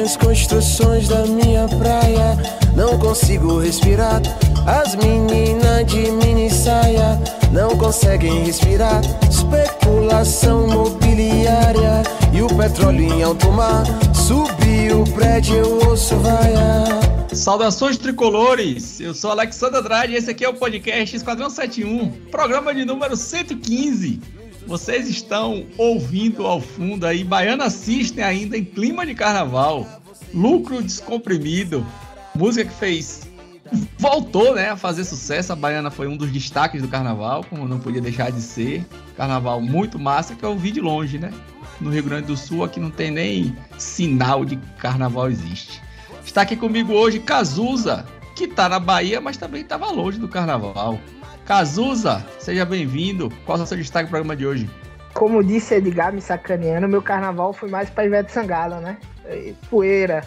minhas construções da minha praia. Não consigo respirar. As meninas de mini saia não conseguem respirar. Especulação mobiliária e o petróleo em alto mar. Subiu o prédio, eu ouço vaiar. Saudações tricolores, eu sou Alexandre Andrade e esse aqui é o podcast Esquadrão 71, programa de número 115. Vocês estão ouvindo ao fundo aí Baiana System ainda em clima de carnaval, Lucro Descomprimido, música que voltou, né, a fazer sucesso. A Baiana foi um dos destaques do carnaval, como não podia deixar de ser. Carnaval muito massa, que eu vi de longe, né? No Rio Grande do Sul aqui não tem nem sinal de carnaval existe. Está aqui comigo hoje Cazuza, que está na Bahia, mas também estava longe do carnaval. Cazuza, seja bem-vindo. Qual é o seu destaque no programa de hoje? Como disse Edgar, me sacaneando, meu carnaval foi mais para Ivete Sangalo, né? Poeira.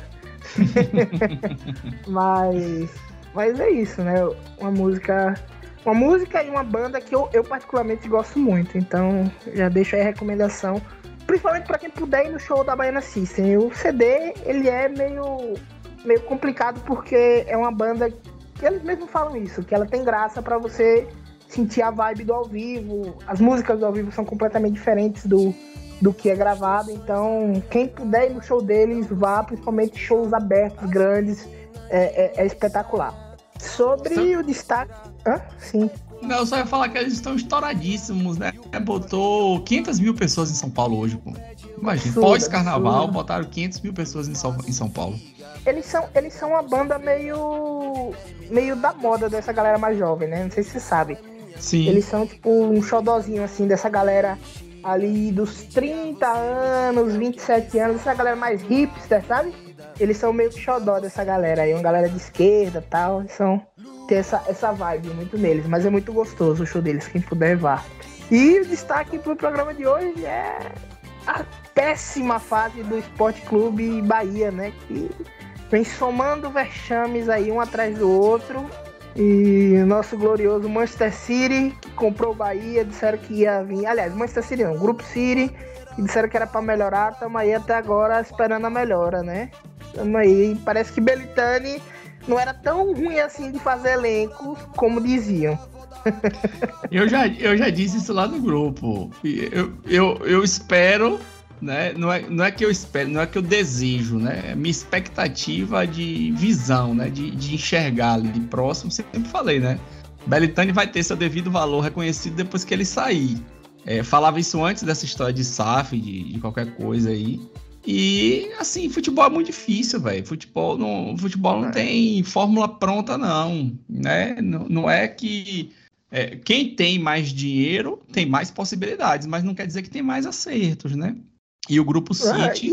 mas é isso, né? Uma música e uma banda que eu particularmente gosto muito. Então, já deixo aí a recomendação, principalmente para quem puder ir no show da Baiana System. O CD, ele é meio complicado porque é uma banda que eles mesmos falam isso, que ela tem graça pra você sentir a vibe do ao vivo. As músicas do ao vivo são completamente diferentes do que é gravado, então quem puder ir no show deles, vá, principalmente shows abertos, grandes, é espetacular. Sobre o destaque... Sim. Não, eu só ia falar que eles estão estouradíssimos, né? Botou 500 mil pessoas em São Paulo hoje, pô. Imagina, pós-carnaval, botaram 500 mil pessoas em São Paulo. Eles são uma banda meio da moda dessa galera mais jovem, né? Não sei se você sabe. Sim. Eles são tipo um xodózinho, assim, dessa galera ali dos 30 anos, 27 anos, essa galera mais hipster, sabe? Eles são meio que xodó dessa galera aí, uma galera de esquerda e tal. Eles tem essa vibe muito neles, mas é muito gostoso o show deles, quem puder vá. E o destaque pro programa de hoje é a péssima fase do Esporte Clube Bahia, né? Que vem somando vexames aí um atrás do outro. E o nosso glorioso Manchester City, que comprou o Bahia, disseram que ia vir. Aliás, Manchester City não, Grupo City, que disseram que era pra melhorar. Estamos aí até agora esperando a melhora, né? Estamos aí. Parece que Belitani não era tão ruim assim de fazer elenco como diziam. Eu já disse isso lá no grupo. Eu espero, né? Não é que eu espero, não é que eu desejo, né? Minha expectativa de visão, né? De enxergar ali de próximo, sempre falei, né? Belitani vai ter seu devido valor reconhecido depois que ele sair. Falava isso antes dessa história de SAF, de qualquer coisa aí. E, assim, futebol é muito difícil, velho. Futebol não tem fórmula pronta, não, né? Não é que... quem tem mais dinheiro tem mais possibilidades, mas não quer dizer que tem mais acertos, né? E o Grupo City...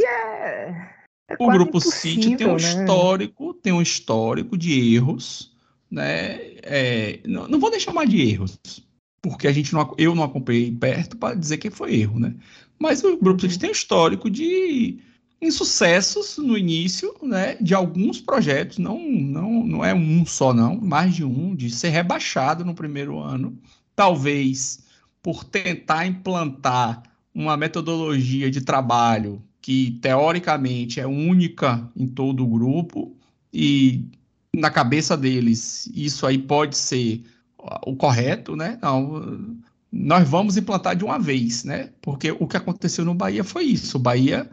o Grupo City tem um histórico de erros, né? Não vou nem chamar de erros, porque eu não acompanhei perto para dizer que foi erro, né? Mas o Grupo City tem um histórico de insucessos no início, né? De alguns projetos, não é um só, não, mais de um, de ser rebaixado no primeiro ano, talvez por tentar implantar uma metodologia de trabalho que, teoricamente, é única em todo o grupo, e na cabeça deles, isso aí pode ser o correto, né? Não, nós vamos implantar de uma vez, né? Porque o que aconteceu no Bahia foi isso. O Bahia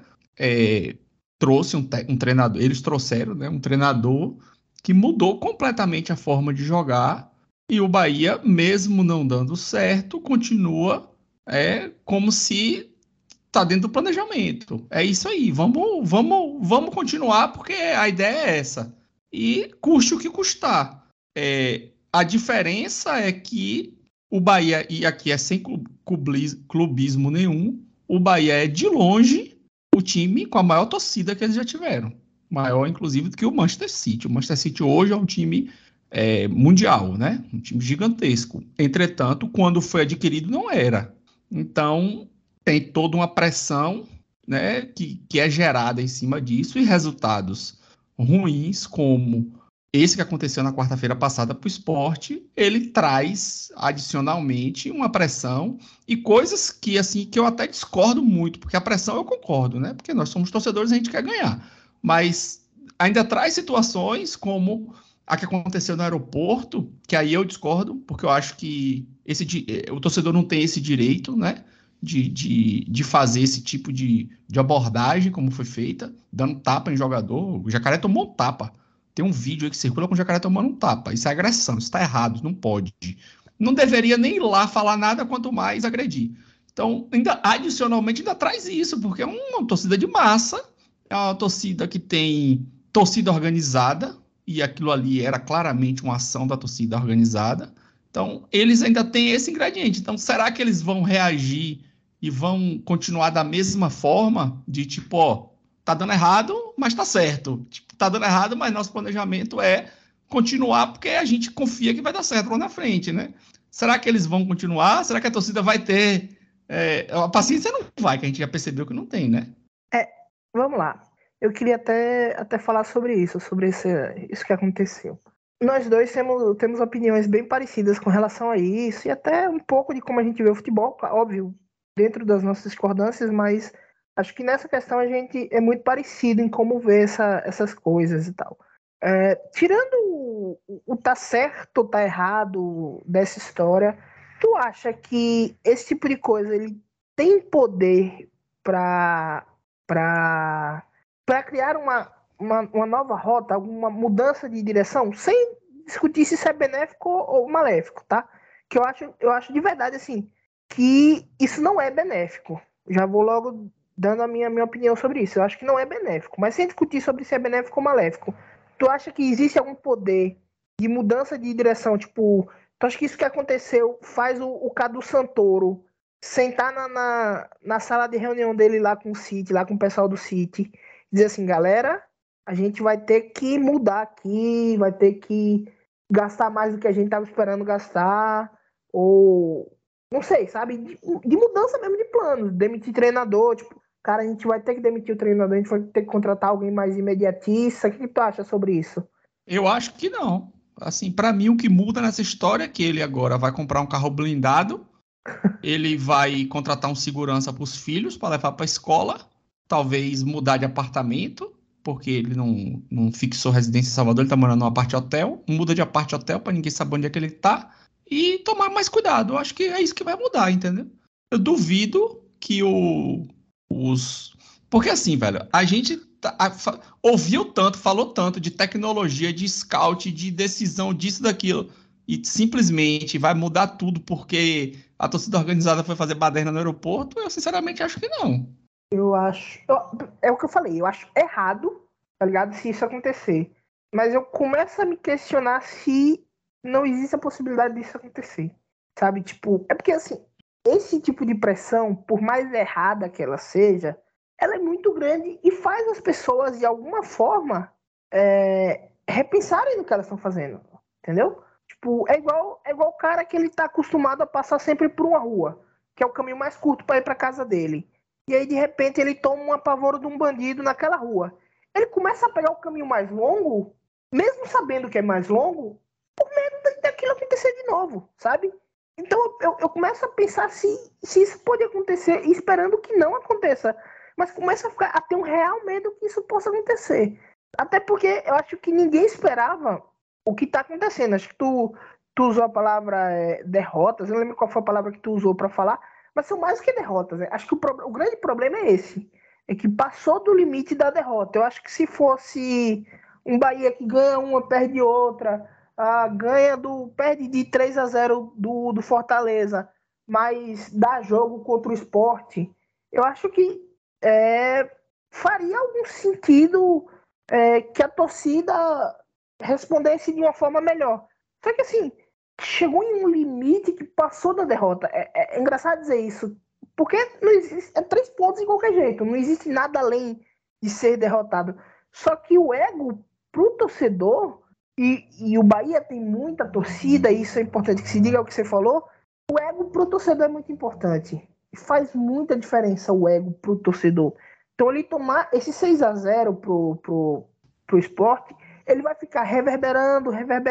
trouxe um treinador, eles trouxeram, né, um treinador que mudou completamente a forma de jogar, e o Bahia, mesmo não dando certo, continua como se tá dentro do planejamento. É isso aí, vamos continuar, porque a ideia é essa. E custe o que custar. A diferença é que o Bahia, e aqui é sem clubismo nenhum, o Bahia é de longe o time com a maior torcida que eles já tiveram. Maior, inclusive, do que o Manchester City. O Manchester City hoje é um time mundial, né? Um time gigantesco. Entretanto, quando foi adquirido, não era. Então, tem toda uma pressão, né, que é gerada em cima disso, e resultados ruins, como esse que aconteceu na quarta-feira passada para o Sport, ele traz adicionalmente uma pressão e coisas que, assim, que eu até discordo muito, porque a pressão eu concordo, né? Porque nós somos torcedores e a gente quer ganhar. mas ainda traz situações como a que aconteceu no aeroporto, que aí eu discordo, porque eu acho que o torcedor não tem esse direito, né, de fazer esse tipo de abordagem, como foi feita, dando tapa em jogador. O Jacaré tomou um tapa. Tem um vídeo aí que circula com o Jacaré tomando um tapa. Isso é agressão, isso está errado, não pode. Não deveria nem ir lá falar nada, quanto mais agredir. Então, adicionalmente, ainda traz isso, porque é uma torcida de massa, é uma torcida que tem torcida organizada, e aquilo ali era claramente uma ação da torcida organizada. Então, eles ainda têm esse ingrediente. Então, será que eles vão reagir e vão continuar da mesma forma? De tipo, ó, tá dando errado, mas tá certo. Tipo, tá dando errado, mas nosso planejamento é continuar porque a gente confia que vai dar certo lá na frente, né? Será que eles vão continuar? Será que a torcida vai ter... a paciência não vai, que a gente já percebeu que não tem, né? Vamos lá. Eu queria até falar sobre isso que aconteceu. Nós dois temos opiniões bem parecidas com relação a isso, e até um pouco de como a gente vê o futebol, óbvio, dentro das nossas discordâncias, mas acho que nessa questão a gente é muito parecido em como vê essas coisas e tal. Tirando o tá certo ou tá errado dessa história, tu acha que esse tipo de coisa ele tem poder para criar uma nova rota, alguma mudança de direção, sem discutir se isso é benéfico ou maléfico, tá? Que eu acho de verdade, assim, que isso não é benéfico. Já vou logo dando a minha opinião sobre isso. Eu acho que não é benéfico, mas sem discutir sobre se é benéfico ou maléfico. Tu acha que existe algum poder de mudança de direção? Tipo, tu acha que isso que aconteceu faz o Cadu Santoro sentar na sala de reunião dele lá com o City, lá com o pessoal do City, dizer assim, galera, a gente vai ter que mudar aqui, vai ter que gastar mais do que a gente estava esperando gastar, ou não sei, sabe, de mudança mesmo de planos, demitir treinador, tipo, cara, a gente vai ter que demitir o treinador, a gente vai ter que contratar alguém mais imediatista. O que tu acha sobre isso? Eu acho que não. Assim, para mim, o que muda nessa história é que ele agora vai comprar um carro blindado, ele vai contratar um segurança para os filhos para levar para a escola, talvez mudar de apartamento, porque ele não fixou residência em Salvador, ele está morando numa parte hotel, muda de aparte hotel para ninguém saber onde é que ele está e tomar mais cuidado. Eu acho que é isso que vai mudar, entendeu? Eu duvido que os... Porque assim, velho, a gente ouviu tanto, falou tanto de tecnologia, de scout, de decisão, disso, daquilo, e simplesmente vai mudar tudo porque a torcida organizada foi fazer baderna no aeroporto. Eu sinceramente acho que não. É o que eu falei, eu acho errado, tá ligado, se isso acontecer, mas eu começo a me questionar se não existe a possibilidade disso acontecer, sabe, tipo, é porque assim, esse tipo de pressão, por mais errada que ela seja, ela é muito grande e faz as pessoas, de alguma forma, repensarem no que elas estão fazendo, entendeu? Tipo, é igual o cara que ele tá acostumado a passar sempre por uma rua, que é o caminho mais curto para ir para casa dele. E aí, de repente, ele toma um apavoro de um bandido naquela rua. Ele começa a pegar o caminho mais longo, mesmo sabendo que é mais longo, por medo daquilo acontecer de novo, sabe? Então, eu começo a pensar se isso pode acontecer, esperando que não aconteça. Mas começa a ter um real medo que isso possa acontecer. Até porque eu acho que ninguém esperava o que está acontecendo. Acho que tu usou a palavra derrotas, eu não lembro qual foi a palavra que tu usou para falar, mas são mais que derrotas. Né? Acho que o grande problema é esse, é que passou do limite da derrota. Eu acho que se fosse um Bahia que ganha uma, perde outra, perde de 3-0 do Fortaleza, mas dá jogo contra o Sport, eu acho que faria algum sentido que a torcida respondesse de uma forma melhor. Só que assim, chegou em um limite que passou da derrota. É engraçado dizer isso, porque não existe, 3 pontos de qualquer jeito, não existe nada além de ser derrotado. Só que o ego pro torcedor, e o Bahia tem muita torcida, e isso é importante que se diga o que você falou, o ego pro torcedor é muito importante. Faz muita diferença o ego pro torcedor. Então ele tomar esse 6-0 pro Sport, ele vai ficar reverberando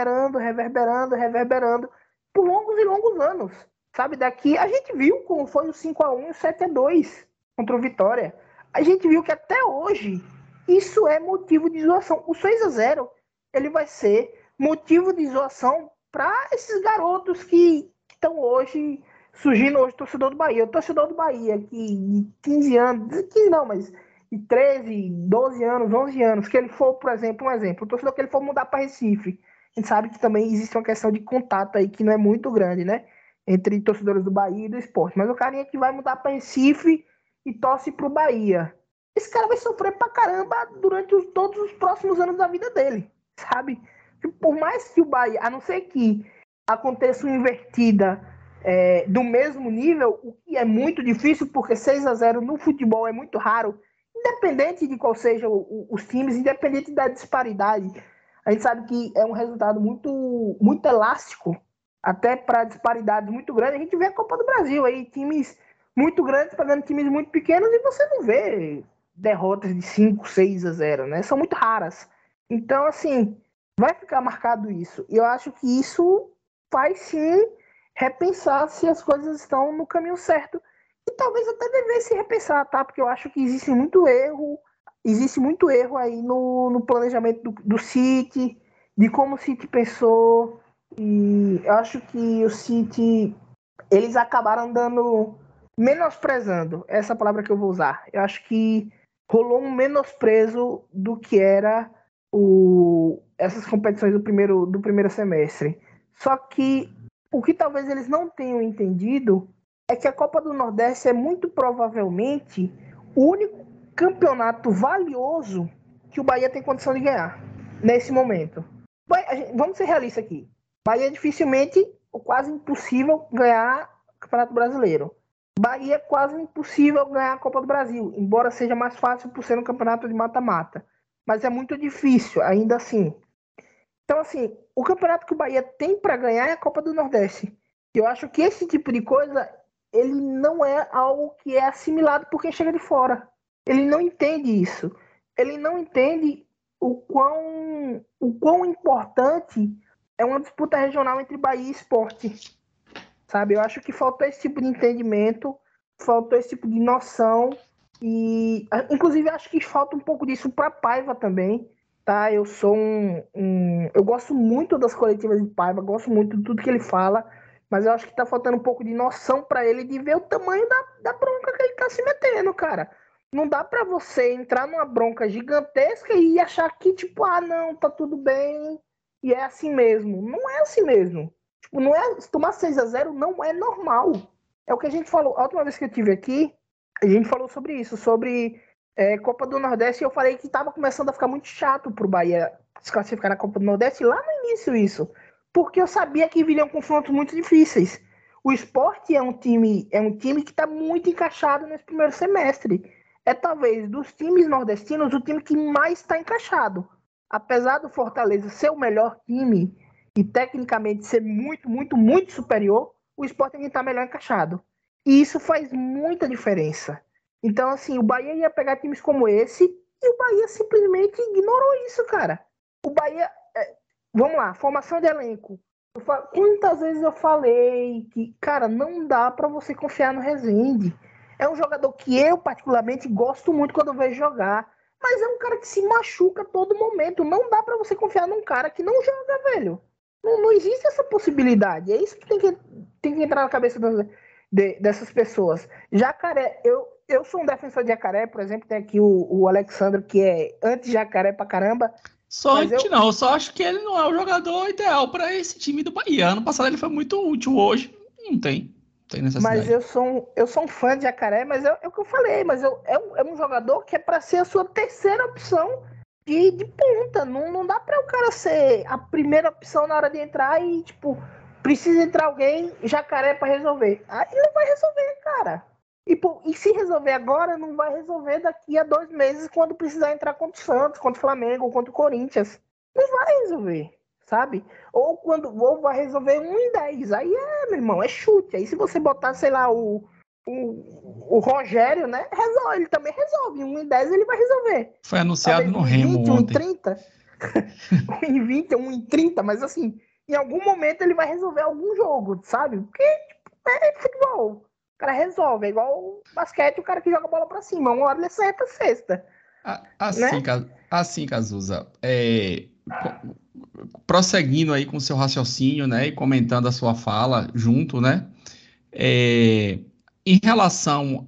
por longos e longos anos. Sabe, daqui a gente viu como foi o 5-1 e o 7-2 contra o Vitória. A gente viu que até hoje isso é motivo de zoação. O 6-0 ele vai ser motivo de zoação para esses garotos que estão hoje surgindo hoje, torcedor do Bahia. O torcedor do Bahia que de 15 anos, 15 não, mas de 13, 12 anos, 11 anos, que ele for, por exemplo, o torcedor que ele for mudar para Recife, a gente sabe que também existe uma questão de contato aí que não é muito grande, né? Entre torcedores do Bahia e do Sport. Mas o carinha que vai mudar para Recife e torce pro Bahia, esse cara vai sofrer pra caramba durante todos os próximos anos da vida dele, sabe? Por mais que o Bahia, a não ser que aconteça uma invertida do mesmo nível, o que é muito difícil, porque 6-0 no futebol é muito raro, independente de qual sejam os times, independente da disparidade. A gente sabe que é um resultado muito, muito elástico, até para disparidades muito grandes. A gente vê a Copa do Brasil aí, times muito grandes pegando times muito pequenos, e você não vê derrotas de 5-6-0, né? São muito raras. Então, assim, vai ficar marcado isso. E eu acho que isso faz sim repensar se as coisas estão no caminho certo. E talvez até devesse repensar, tá? Porque eu acho que existe muito erro aí no planejamento do City, de como o City pensou. E eu acho que o City, eles acabaram menosprezando, essa palavra que eu vou usar. Eu acho que rolou um menosprezo do que era essas competições do primeiro semestre. Só que o que talvez eles não tenham entendido é que a Copa do Nordeste é muito provavelmente o único campeonato valioso que o Bahia tem condição de ganhar nesse momento. Vamos ser realistas aqui. Bahia é dificilmente ou quase impossível ganhar o Campeonato Brasileiro. Bahia é quase impossível ganhar a Copa do Brasil, embora seja mais fácil por ser um campeonato de mata-mata. Mas é muito difícil, ainda assim. Então, assim, o campeonato que o Bahia tem para ganhar é a Copa do Nordeste. Eu acho que esse tipo de coisa, ele não é algo que é assimilado por quem chega de fora. Ele não entende isso. Ele não entende o quão importante é uma disputa regional entre Bahia e Sport. Sabe? Eu acho que faltou esse tipo de entendimento, faltou esse tipo de noção. E, inclusive, acho que falta um pouco disso para Paiva também. Tá? Eu sou eu gosto muito das coletivas de Paiva, gosto muito de tudo que ele fala, mas eu acho que tá faltando um pouco de noção para ele de ver o tamanho da bronca que ele tá se metendo, cara. Não dá para você entrar numa bronca gigantesca e achar que, tipo, não, tá tudo bem e é assim mesmo. Não é assim mesmo. Tipo, não é, tomar 6-0 não é normal. É o que a gente falou. A última vez que eu estive aqui, a gente falou sobre isso, sobre Copa do Nordeste, e eu falei que estava começando a ficar muito chato pro Bahia se classificar na Copa do Nordeste lá no início isso. Porque eu sabia que viriam confrontos muito difíceis. O Sport é um time que está muito encaixado nesse primeiro semestre. É talvez dos times nordestinos o time que mais está encaixado. Apesar do Fortaleza ser o melhor time e tecnicamente ser muito, muito, muito superior, o Sport está melhor encaixado. E isso faz muita diferença. Então, assim, o Bahia ia pegar times como esse e o Bahia simplesmente ignorou isso, cara. O Bahia... vamos lá, formação de elenco. Quantas vezes eu falei que, cara, não dá pra você confiar no Rezende. É um jogador que eu, particularmente, gosto muito quando eu vejo jogar. Mas é um cara que se machuca a todo momento. Não dá pra você confiar num cara que não joga, velho. Não existe essa possibilidade. É isso que tem que entrar na cabeça dessas pessoas. Jacaré, eu sou um defensor de Jacaré, por exemplo. Tem aqui o Alexandre, que é anti-Jacaré pra caramba. Não, eu só acho que ele não é o jogador ideal para esse time do Bahia. Ano passado ele foi muito útil, hoje não tem necessidade. Mas eu sou um fã de Jacaré, mas é o que eu falei, mas é um jogador que é para ser a sua terceira opção de ponta. Não dá para o cara ser a primeira opção na hora de entrar e, tipo, precisa entrar alguém, Jacaré para resolver. Aí não vai resolver, cara. E se resolver agora, não vai resolver daqui a 2 meses, quando precisar entrar contra o Santos, contra o Flamengo, contra o Corinthians. Não vai resolver, sabe? Ou vai resolver 1 em 10. Aí meu irmão, é chute. Aí se você botar, sei lá, o Rogério, né? Ele também resolve. 1 em 10 ele vai resolver. Foi anunciado no Remo 20, ontem. 1 em 30. 1 em 20, 1 em 30, mas assim, em algum momento ele vai resolver algum jogo, sabe? Porque é futebol. O cara resolve, é igual o basquete, o cara que joga a bola pra cima. Uma hora ele acerta a cesta. Assim, né? assim, Cazuza, prosseguindo aí com o seu raciocínio, né, e comentando a sua fala junto, né, é, em relação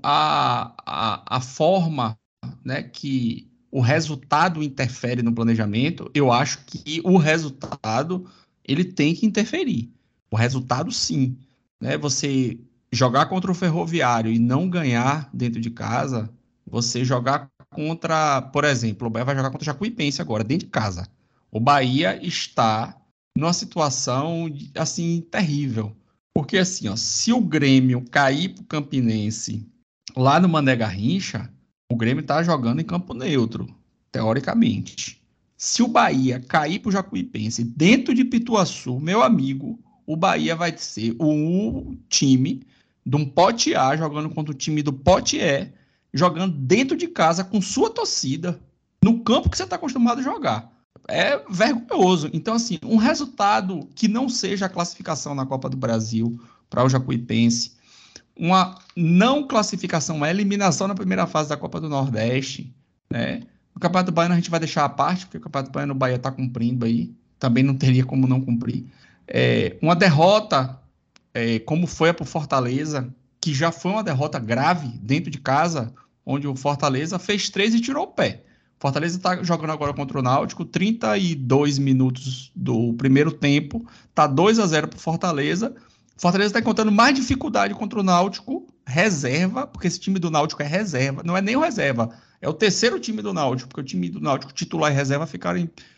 à forma, né, que o resultado interfere no planejamento, eu acho que o resultado, ele tem que interferir. O resultado, sim, né, você jogar contra o Ferroviário e não ganhar dentro de casa, você jogar contra, por exemplo, o Bahia vai jogar contra o Jacuipense agora, dentro de casa. O Bahia está numa situação, assim, terrível. Porque assim, ó, se o Grêmio cair pro Campinense lá no Mané Garrincha, o Grêmio tá jogando em campo neutro, teoricamente. Se o Bahia cair pro Jacuipense dentro de Pituaçu, meu amigo, o Bahia vai ser o time de um pote A jogando contra o time do pote E, jogando dentro de casa com sua torcida, no campo que você está acostumado a jogar. É vergonhoso. Então, assim, um resultado que não seja a classificação na Copa do Brasil para o Jacuipense, uma não classificação, a eliminação na primeira fase da Copa do Nordeste, né? O Campeonato Baiano a gente vai deixar à parte, porque o Campeonato Baiano o Bahia está cumprindo aí, também não teria como não cumprir. Uma derrota, como foi a para o Fortaleza, que já foi uma derrota grave dentro de casa, onde o Fortaleza fez 3 e tirou o pé. Fortaleza está jogando agora contra o Náutico, 32 minutos do primeiro tempo, tá 2-0 para o Fortaleza. Fortaleza está encontrando mais dificuldade contra o Náutico, reserva, porque esse time do Náutico é reserva, não é nem o reserva, é o terceiro time do Náutico, porque o time do Náutico titular e reserva ficaram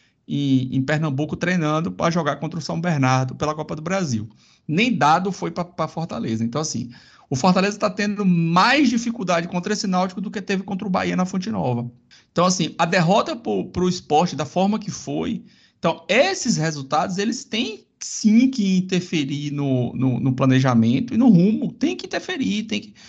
em Pernambuco treinando para jogar contra o São Bernardo pela Copa do Brasil. Nem dado foi para Fortaleza. Então, assim, o Fortaleza está tendo mais dificuldade contra esse Náutico do que teve contra o Bahia na Fonte Nova. Então, assim, a derrota para o esporte da forma que foi. Então, esses resultados, eles têm sim que interferir no planejamento e no rumo. Tem que interferir.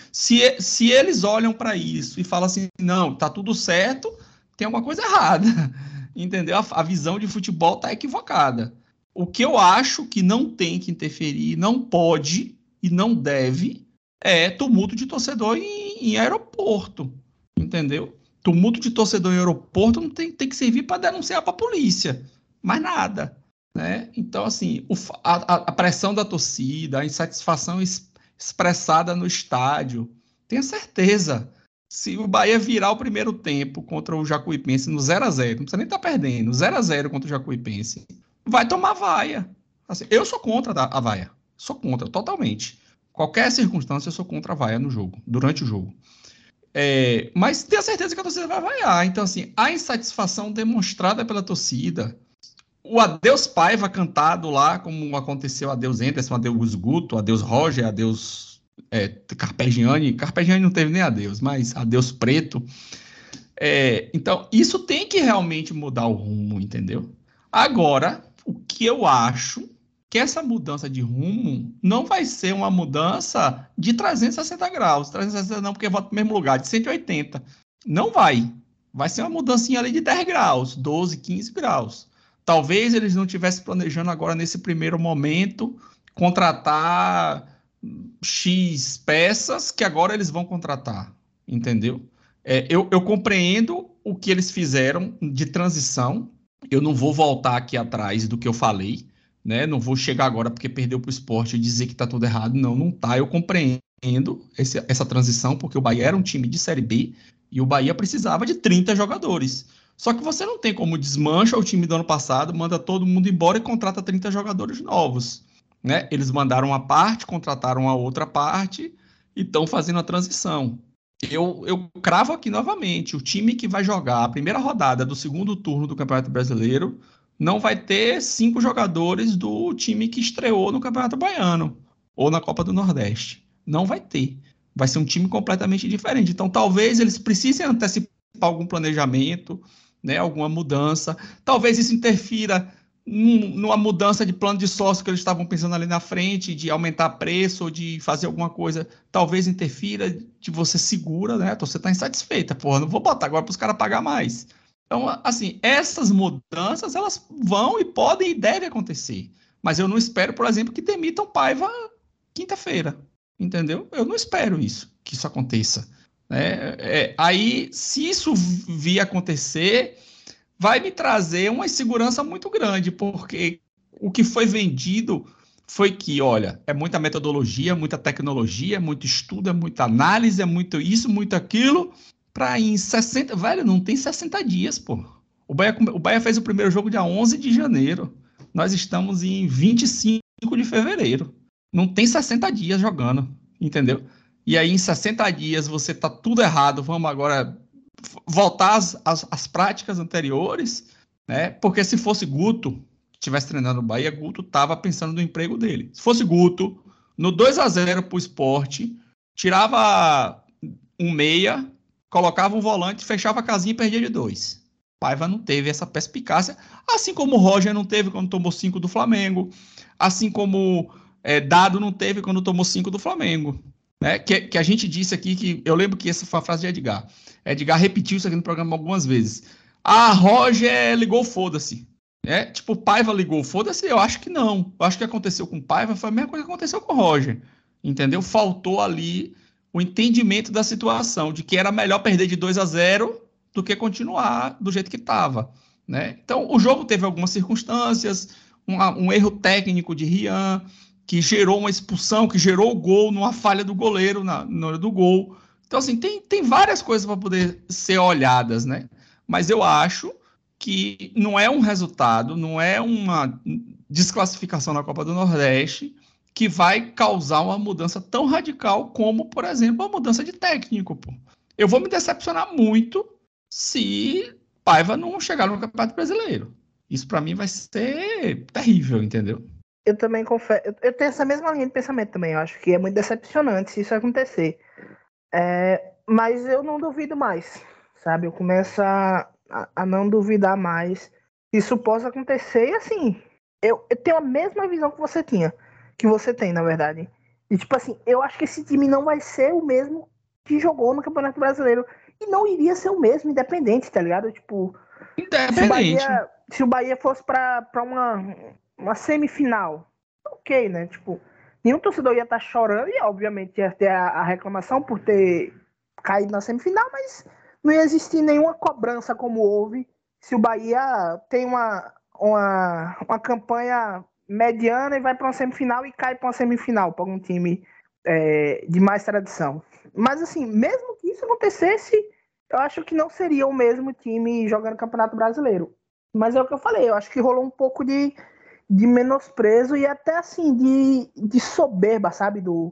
Se eles olham para isso e falam assim, não, tá tudo certo, tem alguma coisa errada. Entendeu? A visão de futebol está equivocada. O que eu acho que não tem que interferir, não pode e não deve, é tumulto de torcedor em aeroporto. Entendeu? Tumulto de torcedor em aeroporto não tem que servir para denunciar para a polícia. Mais nada. Né? Então, assim, a pressão da torcida, a insatisfação expressada no estádio, tenha certeza. Se o Bahia virar o primeiro tempo contra o Jacuipense no 0-0, não precisa nem estar perdendo, 0-0 contra o Jacuipense, vai tomar vaia. Assim, eu sou contra a vaia. Sou contra, totalmente. Qualquer circunstância, eu sou contra a vaia no jogo, durante o jogo. Mas tenha certeza que a torcida vai vaiar. Então, assim, a insatisfação demonstrada pela torcida, o adeus Paiva cantado lá, como aconteceu adeus Anderson, adeus Guto, adeus Roger, adeus Carpegiani não teve nem adeus, mas adeus Preto. Então, isso tem que realmente mudar o rumo, entendeu? Agora, o que eu acho que essa mudança de rumo não vai ser uma mudança de 360 graus. 360 não, porque volta para o mesmo lugar, de 180. Não vai. Vai ser uma mudancinha ali de 10 graus, 12, 15 graus. Talvez eles não estivessem planejando agora, nesse primeiro momento, contratar X peças que agora eles vão contratar, entendeu? Eu compreendo o que eles fizeram de transição. Eu não vou voltar aqui atrás do que eu falei, né? Não vou chegar agora porque perdeu para o esporte e dizer que está tudo errado. Não, não tá. Eu compreendo essa transição, porque o Bahia era um time de Série B e o Bahia precisava de 30 jogadores. Só que você não tem como desmancha o time do ano passado, manda todo mundo embora e contrata 30 jogadores novos. Né? Eles mandaram uma parte, contrataram a outra parte e estão fazendo a transição. Eu cravo aqui novamente, o time que vai jogar a primeira rodada do segundo turno do Campeonato Brasileiro não vai ter 5 jogadores do time que estreou no Campeonato Baiano ou na Copa do Nordeste. Não vai ter. Vai ser um time completamente diferente. Então, talvez eles precisem antecipar algum planejamento, né, alguma mudança. Talvez isso interfira numa mudança de plano de sócio que eles estavam pensando ali na frente, de aumentar preço ou de fazer alguma coisa, talvez interfira, de você segura, né? Você está insatisfeita, porra, não vou botar agora para os caras pagar mais. Então, assim, essas mudanças, elas vão e podem e devem acontecer. Mas eu não espero, por exemplo, que demitam Paiva quinta-feira, entendeu? Eu não espero que isso aconteça. né? Aí, se isso vir acontecer, vai me trazer uma insegurança muito grande, porque o que foi vendido foi que, olha, é muita metodologia, muita tecnologia, muito estudo, é muita análise, é muito isso, muito aquilo, para em 60... Velho, não tem 60 dias, pô. O Bahia fez o primeiro jogo dia 11 de janeiro. Nós estamos em 25 de fevereiro. Não tem 60 dias jogando, entendeu? E aí, em 60 dias, você tá tudo errado. Vamos agora voltar às práticas anteriores, né? Porque se fosse Guto, que estivesse treinando o Bahia, Guto estava pensando no emprego dele. Se fosse Guto, no 2-0 para o Sport, tirava um meia, colocava um volante, fechava a casinha e perdia de 2. Paiva não teve essa perspicácia, assim como o Roger não teve quando tomou 5 do Flamengo, assim como Dado não teve quando tomou 5 do Flamengo. Né? Que a gente disse aqui, que eu lembro que essa foi a frase de Edgar. Edgar repetiu isso aqui no programa algumas vezes. Roger ligou, foda-se. Tipo, o Paiva ligou, foda-se? Eu acho que não. Eu acho que aconteceu com o Paiva foi a mesma coisa que aconteceu com o Roger. Entendeu? Faltou ali o entendimento da situação, de que era melhor perder de 2-0 do que continuar do jeito que estava. Né? Então, o jogo teve algumas circunstâncias, um erro técnico de Rian, que gerou uma expulsão, que gerou o gol numa falha do goleiro na hora do gol. Então, assim, tem várias coisas para poder ser olhadas, né? Mas eu acho que não é um resultado, não é uma desclassificação na Copa do Nordeste que vai causar uma mudança tão radical como, por exemplo, a mudança de técnico. Pô. Eu vou me decepcionar muito se Paiva não chegar no Campeonato Brasileiro. Isso para mim vai ser terrível, entendeu? Eu também confesso, eu tenho essa mesma linha de pensamento também. Eu acho que é muito decepcionante se isso acontecer. Mas eu não duvido mais, sabe? Eu começo a não duvidar mais que isso possa acontecer. E assim, eu tenho a mesma visão que você tinha, que você tem, na verdade. E tipo assim, eu acho que esse time não vai ser o mesmo que jogou no Campeonato Brasileiro. E não iria ser o mesmo, independente, tá ligado? Tipo, independente. Se o Bahia fosse pra uma semifinal, ok, né? Tipo, nenhum torcedor ia estar chorando e, obviamente, ia ter a reclamação por ter caído na semifinal, mas não ia existir nenhuma cobrança como houve se o Bahia tem uma campanha mediana e vai para uma semifinal e cai para uma semifinal, para algum time de mais tradição. Mas, assim, mesmo que isso acontecesse, eu acho que não seria o mesmo time jogando Campeonato Brasileiro. Mas é o que eu falei, eu acho que rolou um pouco de menosprezo e até assim de soberba, sabe, do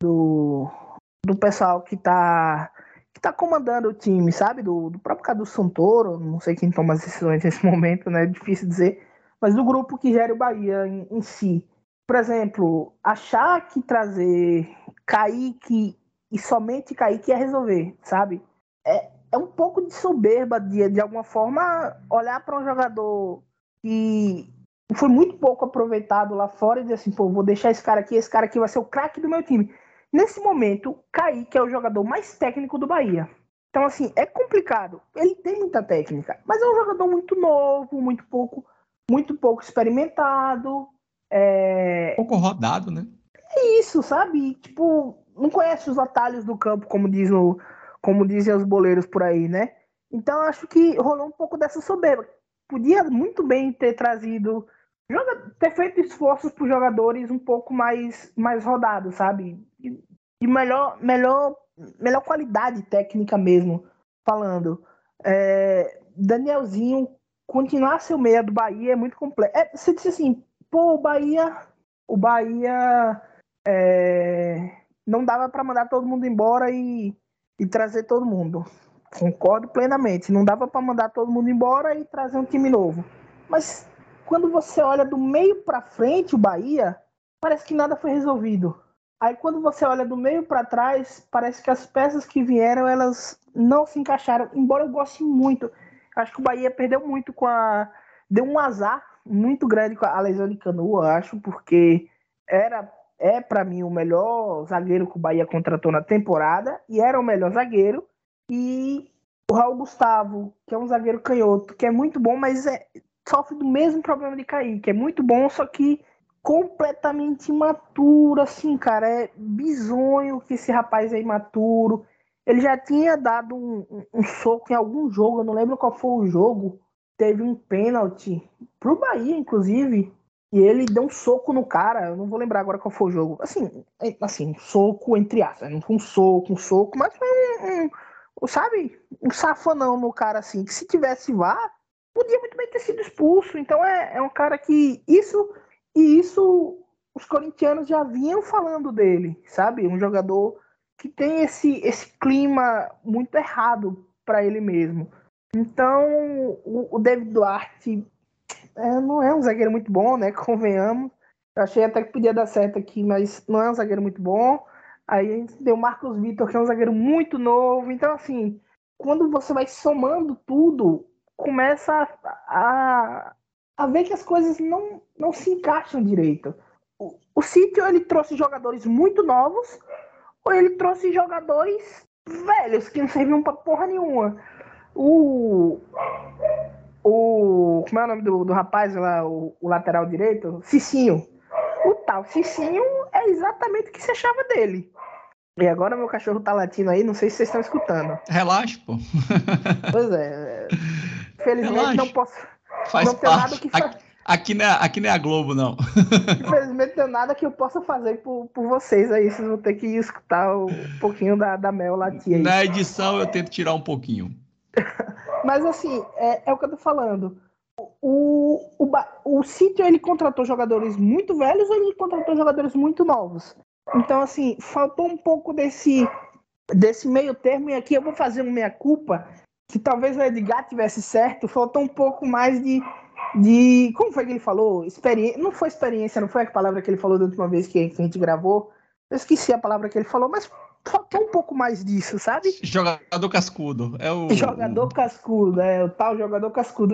pessoal que tá comandando o time, sabe, do próprio Cadu Santoro, não sei quem toma as decisões nesse momento, né, é difícil dizer, mas do grupo que gera o Bahia em si. Por exemplo, achar que trazer Kaique e somente Kaique ia resolver, sabe, é um pouco de soberba de alguma forma olhar para um jogador que foi muito pouco aproveitado lá fora e dizer assim, pô, vou deixar esse cara aqui vai ser o craque do meu time. Nesse momento, Kaique é o jogador mais técnico do Bahia. Então, assim, é complicado. Ele tem muita técnica, mas é um jogador muito novo, muito pouco experimentado. Pouco rodado, né? É isso, sabe? Tipo, não conhece os atalhos do campo, como dizem os boleiros por aí, né? Então, acho que rolou um pouco dessa soberba. Podia muito bem ter trazido, ter feito esforços para os jogadores um pouco mais rodados, sabe? De melhor qualidade técnica mesmo, falando. Danielzinho continuar a ser o meia do Bahia é muito complexo. Você disse assim, pô, o Bahia não dava para mandar todo mundo embora e trazer todo mundo. Concordo plenamente. Não dava para mandar todo mundo embora e trazer um time novo. Mas quando você olha do meio para frente o Bahia, parece que nada foi resolvido. Aí quando você olha do meio para trás, parece que as peças que vieram, elas não se encaixaram. Embora eu goste muito. Acho que o Bahia perdeu muito deu um azar muito grande com a lesão de Canu, eu acho, porque é para mim o melhor zagueiro que o Bahia contratou na temporada e era o melhor zagueiro. E o Raul Gustavo, que é um zagueiro canhoto, que é muito bom, mas sofre do mesmo problema de Kaique, que é muito bom, só que completamente imaturo, assim, cara, é bizonho que esse rapaz é imaturo, Ele já tinha dado um soco em algum jogo, eu não lembro qual foi o jogo. Teve um pênalti pro Bahia, inclusive, e ele deu um soco no cara. Eu não vou lembrar agora qual foi o jogo. Assim, soco entre aspas. Não foi um soco, mas foi sabe? Um safanão no cara, assim, que se tivesse VAR, podia muito bem ter sido expulso. Então é um cara que isso os corintianos já vinham falando dele, sabe? Um jogador que tem esse clima muito errado para ele mesmo. Então, o David Duarte não é um zagueiro muito bom, né? Convenhamos. Eu achei até que podia dar certo aqui, mas não é um zagueiro muito bom. Aí a gente deu o Marcos Vitor, que é um zagueiro muito novo. Então, assim, quando você vai somando tudo, começa a ver que as coisas não se encaixam direito. O City, ele trouxe jogadores muito novos, ou ele trouxe jogadores velhos, que não serviam pra porra nenhuma. Como é o nome do rapaz lá, o lateral direito? Cicinho. O tal Cicinho é exatamente o que você achava dele. E agora meu cachorro tá latindo aí, não sei se vocês estão escutando. Relaxa, pô. Pois é. Infelizmente Relaxa. não posso. Faz não tenho parte. nada que fazer. Aqui não é a Globo, não. Infelizmente não tenho nada que eu possa fazer por vocês aí. Vocês vão ter que escutar um pouquinho da Mel latir aí. Na edição eu tento tirar um pouquinho. Mas assim, é o que eu tô falando. O City, ele contratou jogadores muito velhos ou ele contratou jogadores muito novos? Então, assim, faltou um pouco desse meio termo, e aqui eu vou fazer uma meia-culpa, que talvez o Edgar tivesse certo, faltou um pouco mais de como foi que ele falou? Não foi experiência, não foi a palavra que ele falou da última vez que a gente gravou. Eu esqueci a palavra que ele falou, mas faltou um pouco mais disso, sabe? Jogador cascudo. Jogador cascudo, o tal jogador cascudo.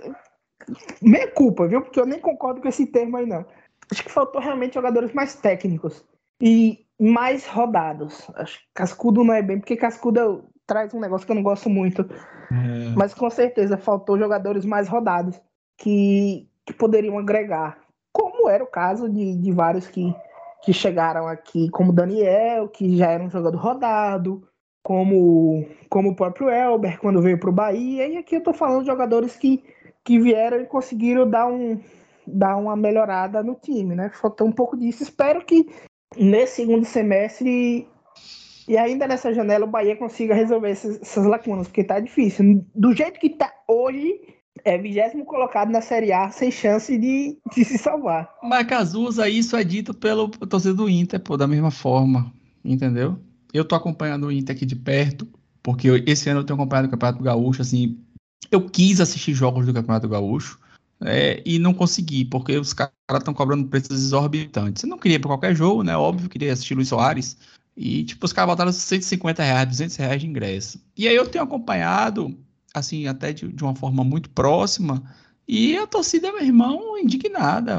Meia culpa, viu? Porque eu nem concordo com esse termo aí, não. Acho que faltou realmente jogadores mais técnicos e mais rodados. Acho que cascudo não é bem, porque cascudo traz um negócio que eu não gosto muito. Mas com certeza faltou jogadores mais rodados que poderiam agregar. Como era o caso de vários que chegaram aqui, como Daniel, que já era um jogador rodado, como o próprio Elber, quando veio para o Bahia. E aqui eu estou falando de jogadores que vieram e conseguiram dar uma melhorada no time, né? Faltou um pouco disso. Espero que nesse segundo semestre e ainda nessa janela o Bahia consiga resolver essas lacunas, porque tá difícil. Do jeito que tá hoje, é 20º colocado na Série A, sem chance de se salvar. Mas Cazuza, isso é dito pelo torcedor do Inter, pô, da mesma forma, entendeu? Eu tô acompanhando o Inter aqui de perto, porque esse ano eu tenho acompanhado o Campeonato Gaúcho, assim, eu quis assistir jogos do Campeonato Gaúcho, e não consegui, porque os caras estão cobrando preços exorbitantes. Eu não queria ir pra qualquer jogo, né? Óbvio, queria assistir Luis Soares. E, tipo, os caras botaram R$150, R$200 de ingresso. E aí eu tenho acompanhado, assim, até de uma forma muito próxima, e a torcida, meu irmão, indignada.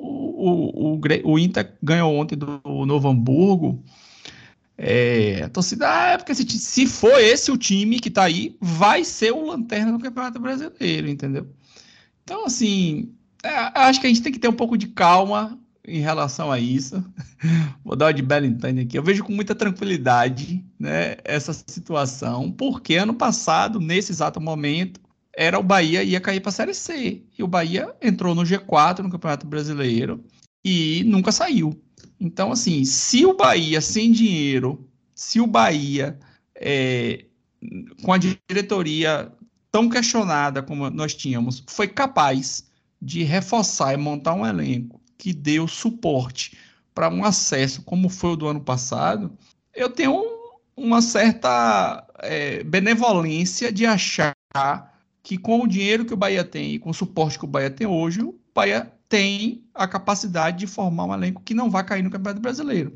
O Inter ganhou ontem do Novo Hamburgo. A torcida, porque se for esse o time que tá aí, vai ser o lanterna no Campeonato Brasileiro, entendeu? Então, assim, acho que a gente tem que ter um pouco de calma em relação a isso. Vou dar uma de Belintani aqui. Eu vejo com muita tranquilidade, né, essa situação, porque ano passado, nesse exato momento, era o Bahia ia cair para a Série C. E o Bahia entrou no G4 no Campeonato Brasileiro e nunca saiu. Então, assim, se o Bahia sem dinheiro, se o Bahia com a diretoria tão questionada como nós tínhamos, foi capaz de reforçar e montar um elenco que deu suporte para um acesso como foi o do ano passado, eu tenho uma certa benevolência de achar que com o dinheiro que o Bahia tem e com o suporte que o Bahia tem hoje, o Bahia tem a capacidade de formar um elenco que não vai cair no Campeonato Brasileiro.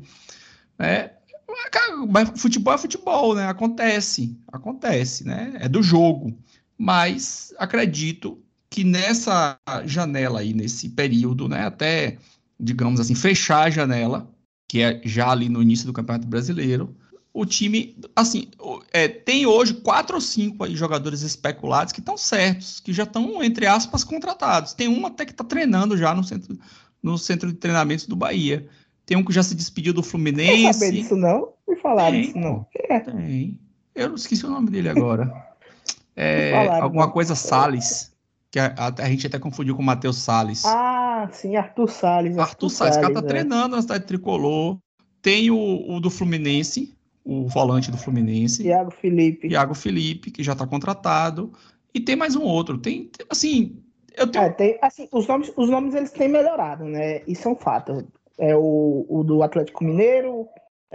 Futebol é futebol, né? Acontece, né? É do jogo. Mas acredito que nessa janela aí, nesse período, né, até, digamos assim, fechar a janela, que é já ali no início do Campeonato Brasileiro, o time, assim, tem hoje 4 ou 5 aí jogadores especulados que estão certos, que já estão, entre aspas, contratados. Tem um até que está treinando já no centro de treinamentos do Bahia. Tem um que já se despediu do Fluminense. Não saber disso não? Me falaram disso não. Tem. Eu não esqueci o nome dele agora. Falaram, Alguma não. coisa Salles, que a gente até confundiu com o Matheus Salles. Ah, sim, Arthur Salles. Arthur Arthur Salles, o cara tá Salles, é. treinando na cidade tricolor. Tem o do Fluminense, o volante do Fluminense, Thiago Felipe. Iago Felipe, que já tá contratado. E tem mais um outro. Assim, eu tenho. Tem, assim, os nomes eles têm melhorado, né? Isso é um fato. É o do Atlético Mineiro,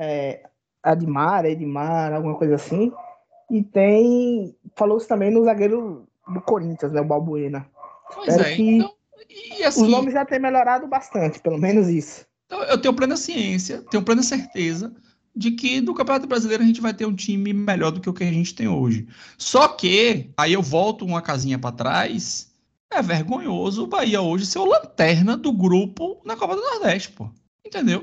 Edmar, alguma coisa assim. E tem. Falou-se também no zagueiro do Corinthians, né? O Balbuena. Pois Espero é, que então. E os assim, nomes já tenham melhorado bastante, pelo menos isso. então, eu tenho plena ciência, tenho plena certeza de que no Campeonato Brasileiro a gente vai ter um time melhor do que o que a gente tem hoje. Só que, aí eu volto uma casinha para trás, é vergonhoso o Bahia hoje ser o lanterna do grupo na Copa do Nordeste, pô. Entendeu?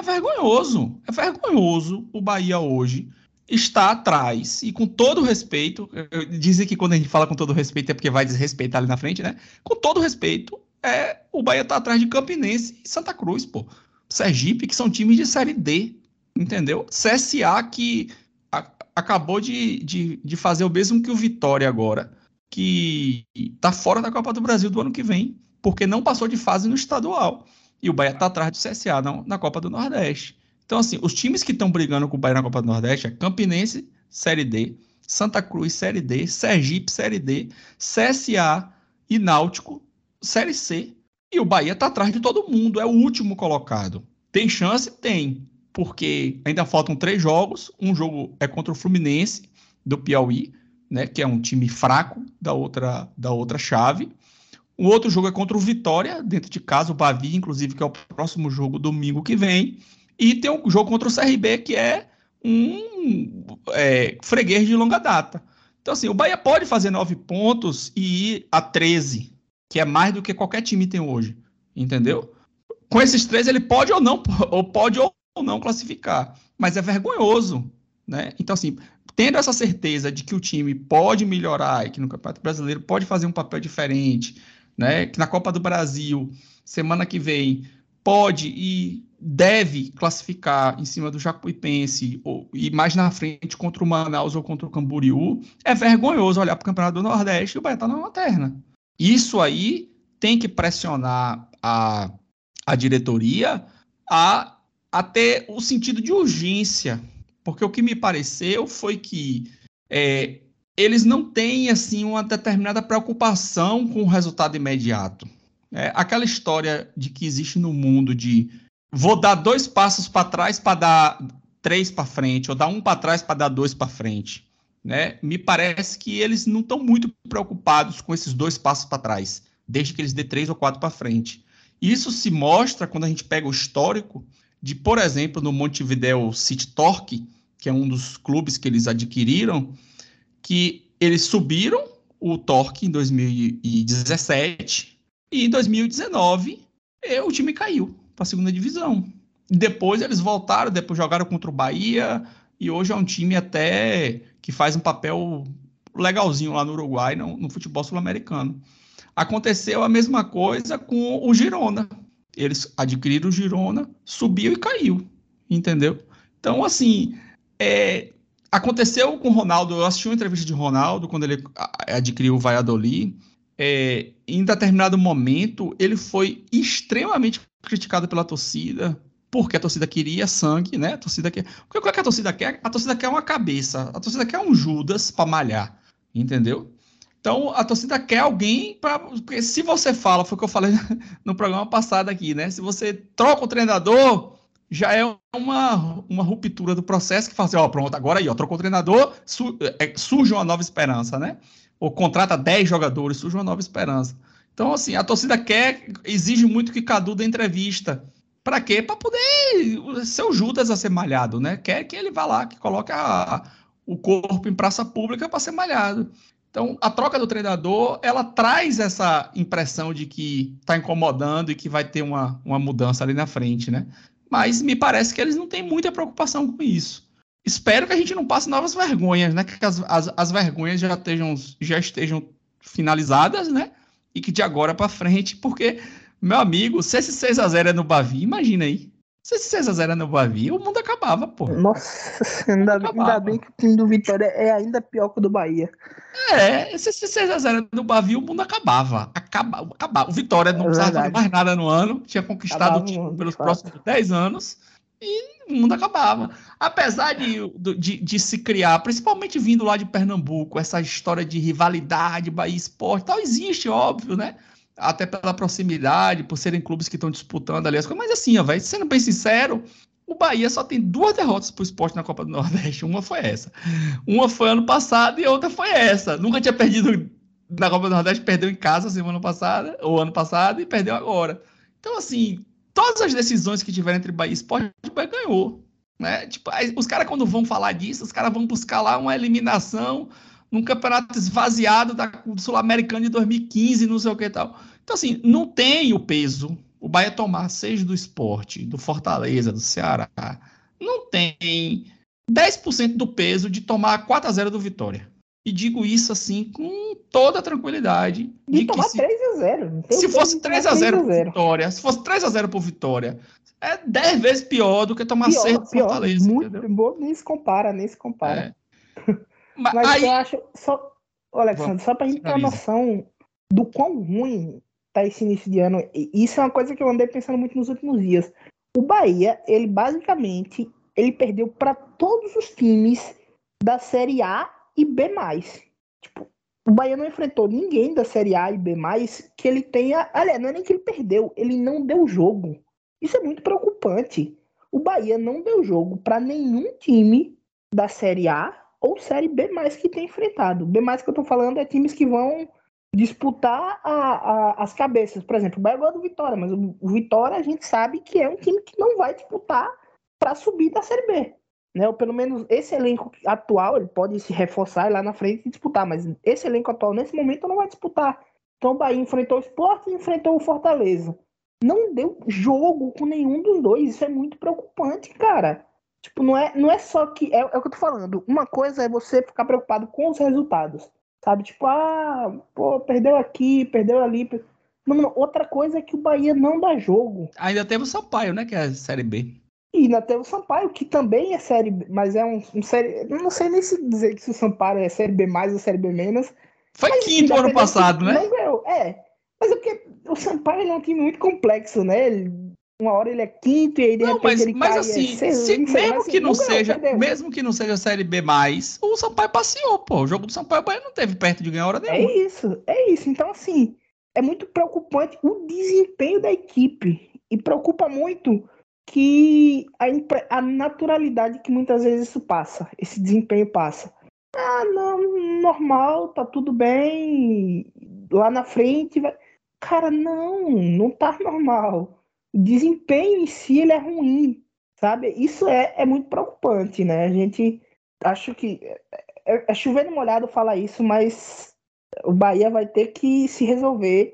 É vergonhoso o Bahia hoje estar atrás, e com todo respeito, dizem que quando a gente fala com todo respeito é porque vai desrespeitar ali na frente, né? Com todo respeito, o Bahia tá atrás de Campinense e Santa Cruz, pô. Sergipe, que são times de Série D, entendeu? CSA, que acabou de fazer o mesmo que o Vitória agora, que tá fora da Copa do Brasil do ano que vem, porque não passou de fase no estadual. E o Bahia tá atrás do CSA na Copa do Nordeste. Então, assim, os times que estão brigando com o Bahia na Copa do Nordeste é Campinense, Série D, Santa Cruz, Série D, Sergipe, Série D, CSA e Náutico, Série C. E o Bahia está atrás de todo mundo, é o último colocado. Tem chance? Tem, porque ainda faltam 3 jogos. Um jogo é contra o Fluminense, do Piauí, né, que é um time fraco da outra chave. O outro jogo é contra o Vitória, dentro de casa, o Bavi, inclusive, que é o próximo jogo domingo que vem. E tem um jogo contra o CRB, que é um freguês de longa data. Então, assim, o Bahia pode fazer 9 pontos e ir a 13, que é mais do que qualquer time tem hoje, entendeu? Com esses 3 ele pode ou não classificar, mas é vergonhoso, né? Então, assim, tendo essa certeza de que o time pode melhorar e que no Campeonato Brasileiro pode fazer um papel diferente, né? Que na Copa do Brasil, semana que vem, pode e deve classificar em cima do Jacuipense e mais na frente contra o Manaus ou contra o Camboriú, é vergonhoso olhar para o Campeonato do Nordeste e o Bahia tá na lanterna. Isso aí tem que pressionar a diretoria a ter o sentido de urgência, porque o que me pareceu foi que eles não têm assim uma determinada preocupação com o resultado imediato. Aquela história de que existe no mundo de vou dar 2 passos para trás para dar 3 para frente, ou dar 1 para trás para dar 2 para frente. Né? Me parece que eles não estão muito preocupados com esses 2 passos para trás, desde que eles dê 3 ou 4 para frente. Isso se mostra quando a gente pega o histórico de, por exemplo, no Montevideo City Torque, que é um dos clubes que eles adquiriram, que eles subiram o Torque em 2017 e em 2019 o time caiu para a segunda divisão. Depois eles voltaram, depois jogaram contra o Bahia e hoje é um time até que faz um papel legalzinho lá no Uruguai, no futebol sul-americano. Aconteceu a mesma coisa com o Girona. Eles adquiriram o Girona, subiu e caiu, entendeu? Então, assim, aconteceu com o Ronaldo. Eu assisti uma entrevista de Ronaldo quando ele adquiriu o Valladolid. Em determinado momento, ele foi extremamente criticado pela torcida, porque a torcida queria sangue, né? O que a torcida quer? A torcida quer uma cabeça, a torcida quer um Judas para malhar, entendeu? Então, a torcida quer alguém para... Porque se você fala, foi o que eu falei no programa passado aqui, né? Se você troca o treinador, já é uma ruptura do processo que fala assim, pronto, agora aí, trocou o treinador, surge uma nova esperança, né? Ou contrata 10 jogadores, surge uma nova esperança. Então, assim, a torcida exige muito que Cadu dê entrevista. Para quê? Para poder ser o Judas a ser malhado, né? Quer que ele vá lá, que coloque o corpo em praça pública para ser malhado. Então, a troca do treinador, ela traz essa impressão de que está incomodando e que vai ter uma mudança ali na frente, né? Mas me parece que eles não têm muita preocupação com isso. Espero que a gente não passe novas vergonhas, né? Que as vergonhas já estejam finalizadas, né? E que de agora para frente, porque, meu amigo, se esse 6-0 é no Bavi, imagina aí. Se esse 6x0 não havia, o mundo acabava, pô. Nossa, ainda bem que o time do Vitória é ainda pior que o do Bahia. Se esse 6x0 no Bavi, o mundo acabava. Acabava. O Vitória não É precisava fazer verdade. mais nada no ano, tinha conquistado o Acabava o título mundo, de pelos fato. próximos 10 anos e o mundo acabava. Apesar de se criar, principalmente vindo lá de Pernambuco, essa história de rivalidade, Bahia Sport, tal, existe, óbvio, né? Até pela proximidade, por serem clubes que estão disputando ali as coisas. Mas assim, ó, véio, sendo bem sincero, o Bahia só tem 2 derrotas pro Sport na Copa do Nordeste. Uma foi essa. Uma foi ano passado e a outra foi essa. Nunca tinha perdido na Copa do Nordeste, perdeu em casa semana passada, ou ano passado, e perdeu agora. Então, assim, todas as decisões que tiveram entre Bahia e Sport, o Bahia ganhou. Né? Tipo, os caras, quando vão falar disso, os caras vão buscar lá uma eliminação num campeonato esvaziado do Sul-Americano de 2015, não sei o que e tal. Então, assim, não tem o peso. O Bahia tomar, seja do Sport, do Fortaleza, do Ceará, não tem 10% do peso de tomar 4x0 do Vitória. E digo isso assim com toda a tranquilidade. De De que tomar 3x0. Não tem se o peso fosse de tomar 3x0 pro 3x0. Vitória, se fosse 3x0 pro Vitória, é 10 vezes pior do que tomar 6 do Pior, Fortaleza, muito entendeu? bom, nem se compara, nem se compara. É. Mas Mas aí, eu acho, só, ô, Alexandre, só pra gente ter uma finaliza. noção do quão ruim tá esse início de ano, isso é uma coisa que eu andei pensando muito nos últimos dias. O Bahia, ele basicamente, ele perdeu para todos os times da Série A e B+. Tipo, o Bahia não enfrentou ninguém da Série A e B+, que ele tenha... Aliás, não é nem que ele perdeu, ele não deu jogo. Isso é muito preocupante. O Bahia não deu jogo para nenhum time da Série A ou Série B+, que tem enfrentado. B+, que eu tô falando é times que vão disputar as cabeças. Por exemplo, o Bahia gosta do Vitória, mas o Vitória a gente sabe que é um time que não vai disputar para subir da Série B. Né? Ou pelo menos esse elenco atual, ele pode se reforçar lá na frente e disputar, mas esse elenco atual, nesse momento, não vai disputar. Então o Bahia enfrentou o Sport e enfrentou o Fortaleza. Não deu jogo com nenhum dos dois. Isso é muito preocupante, cara. Tipo, não é só que... É o que eu tô falando. Uma coisa é você ficar preocupado com os resultados. Sabe? Tipo, pô, perdeu aqui, perdeu ali. Não, outra coisa é que o Bahia não dá jogo. Ainda teve o Sampaio, né? Que é a Série B. E ainda tem o Sampaio, que também é Série B, mas é um Série... Não sei nem se dizer que se o Sampaio é Série B+, ou Série B-. Foi Mas, quinto ano passado, né? Não ganhou, Mas é porque o Sampaio ele é um time muito complexo, né? Uma hora ele é quinto e aí de Não, repente ele mas cai assim, mesmo que não seja, perdeu. mesmo que não seja Série B+, o Sampaio passeou, pô. O jogo do Sampaio, o Bahia não teve perto de ganhar hora nenhuma. É isso. Então, assim, é muito preocupante o desempenho da equipe. E preocupa muito que a naturalidade que muitas vezes isso passa, esse desempenho passa. Não, normal, tá tudo bem, lá na frente vai... Cara, não tá normal. O desempenho em si, ele é ruim, sabe? Isso é muito preocupante, né? A gente, acho que é chovendo molhado falar isso, mas o Bahia vai ter que se resolver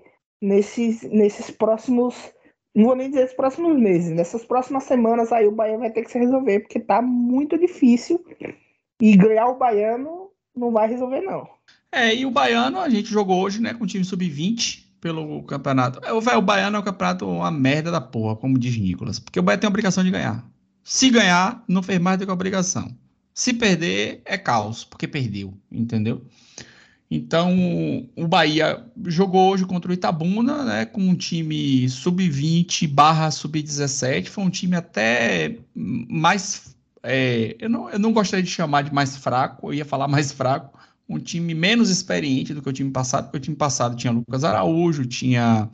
nesses próximos... Não vou nem dizer os próximos meses, nessas próximas semanas aí o Bahia vai ter que se resolver, porque tá muito difícil e ganhar o Baiano não vai resolver, não. E o Baiano, a gente jogou hoje, né, com o time sub-20 pelo campeonato. O Baiano é um campeonato uma merda da porra, como diz Nicolas, porque o Bahia tem a obrigação de ganhar. Se ganhar, não fez mais do que a obrigação. Se perder, é caos, porque perdeu, entendeu? Então, o Bahia jogou hoje contra o Itabuna, né, com um time sub-20 / sub-17. Foi um time até mais... eu não gostaria de chamar de mais fraco, eu ia falar mais fraco. Um time menos experiente do que o time passado, porque o time passado tinha Lucas Araújo, tinha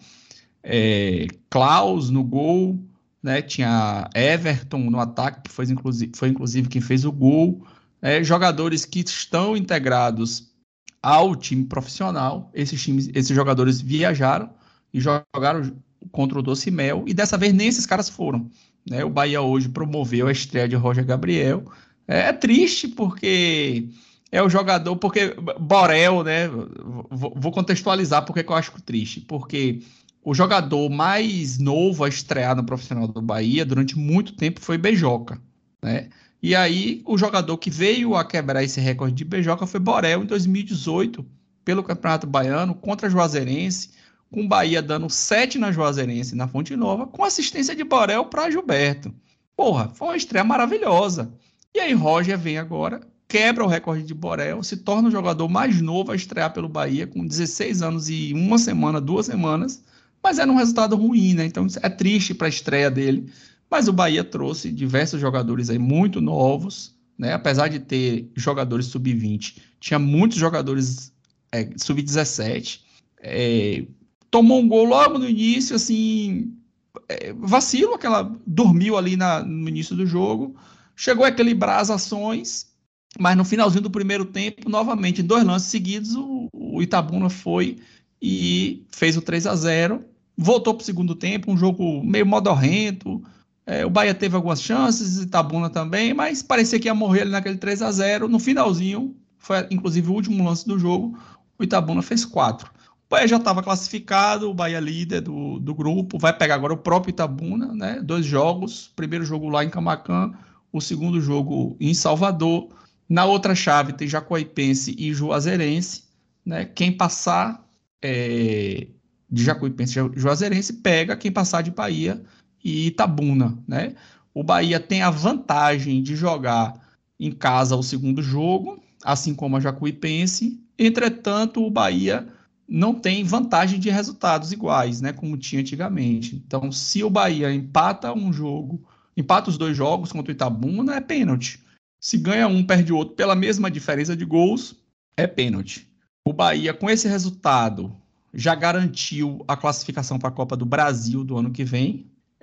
Klaus no gol, né, tinha Everton no ataque, que foi inclusive quem fez o gol. Jogadores que estão integrados ao time profissional. Esses jogadores viajaram e jogaram contra o Docimel, e dessa vez nem esses caras foram, né? O Bahia hoje promoveu a estreia de Roger Gabriel. É triste porque é o jogador, porque Borel, né? Vou contextualizar porque eu acho triste, porque o jogador mais novo a estrear no profissional do Bahia durante muito tempo foi Bejoca, né? E aí, o jogador que veio a quebrar esse recorde de Bejoca foi Borel, em 2018, pelo Campeonato Baiano, contra a Juazeirense, com o Bahia dando 7 na Juazeirense, na Fonte Nova, com assistência de Borel para Gilberto. Porra, foi uma estreia maravilhosa. E aí Roger vem agora, quebra o recorde de Borel, se torna o jogador mais novo a estrear pelo Bahia, com 16 anos e 1 semana, 2 semanas, mas era um resultado ruim, né? Então é triste para a estreia dele. Mas o Bahia trouxe diversos jogadores aí muito novos, né? Apesar de ter jogadores sub-20, tinha muitos jogadores sub-17. Tomou um gol logo no início, assim, vacilo, dormiu ali no início do jogo, chegou a equilibrar as ações, mas no finalzinho do primeiro tempo, novamente, em 2 lances seguidos, o Itabuna foi e fez o 3-0, voltou para o segundo tempo, um jogo meio modorrento, o Bahia teve algumas chances, Itabuna também, mas parecia que ia morrer ali naquele 3-0, no finalzinho, foi inclusive o último lance do jogo, o Itabuna fez 4. O Bahia já estava classificado, o Bahia líder do grupo, vai pegar agora o próprio Itabuna, né? 2 jogos, primeiro jogo lá em Camaquã, o segundo jogo em Salvador. Na outra chave tem Jacuipense e Juazeirense, né? Quem passar de Jacuipense e Juazeirense pega quem passar de Bahia e Itabuna, né? O Bahia tem a vantagem de jogar em casa o segundo jogo, assim como a Jacuipense. Entretanto, o Bahia não tem vantagem de resultados iguais, né, como tinha antigamente. Então, se o Bahia empata os 2 jogos contra o Itabuna, é pênalti. Se ganha um, perde o outro pela mesma diferença de gols, é pênalti. O Bahia, com esse resultado, já garantiu a classificação para a Copa do Brasil do ano que vem.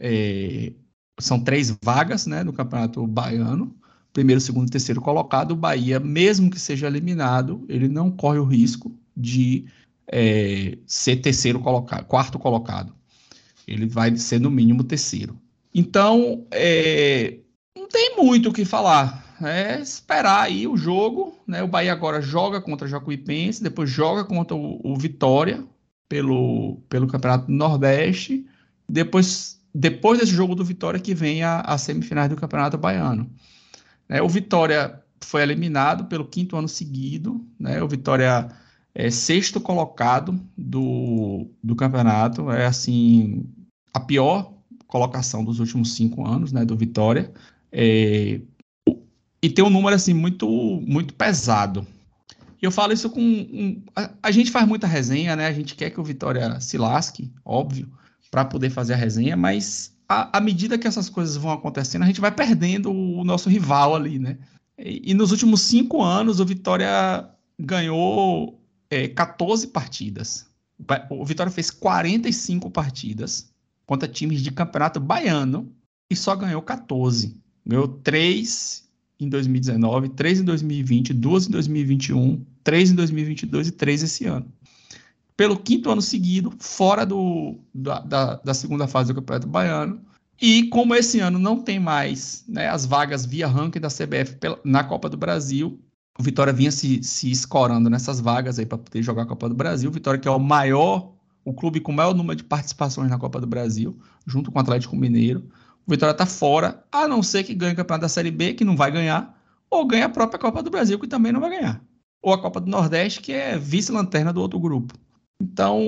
São 3 vagas, né, no Campeonato Baiano. Primeiro, segundo e terceiro colocado. O Bahia, mesmo que seja eliminado, ele não corre o risco de ser quarto colocado. Ele vai ser no mínimo terceiro. Então, não tem muito o que falar. É esperar aí o jogo, né? O Bahia agora joga contra o Jacuipense, depois joga contra o Vitória pelo Campeonato do Nordeste. Depois desse jogo do Vitória que vem a semifinais do Campeonato Baiano. O Vitória foi eliminado pelo 5º ano seguido, né? O Vitória é 6º colocado do campeonato, é assim a pior colocação dos últimos 5 anos, né, do Vitória, e tem um número assim muito, muito pesado. E eu falo isso a gente faz muita resenha, né? A gente quer que o Vitória se lasque, óbvio, para poder fazer a resenha, mas à medida que essas coisas vão acontecendo, a gente vai perdendo o nosso rival ali, né? E nos últimos 5 anos, o Vitória ganhou 14 partidas. O Vitória fez 45 partidas contra times de campeonato baiano e só ganhou 14. Ganhou 3 em 2019, 3 em 2020, 2 em 2021, 3 em 2022 e 3 esse ano. Pelo 5º ano seguido, fora da segunda fase do Campeonato Baiano. E como esse ano não tem mais, né, as vagas via ranking da CBF na Copa do Brasil, o Vitória vinha se escorando nessas vagas aí para poder jogar a Copa do Brasil. O Vitória, que é o clube com o maior número de participações na Copa do Brasil, junto com o Atlético Mineiro. O Vitória está fora, a não ser que ganhe o Campeonato da Série B, que não vai ganhar, ou ganhe a própria Copa do Brasil, que também não vai ganhar. Ou a Copa do Nordeste, que é vice-lanterna do outro grupo. Então,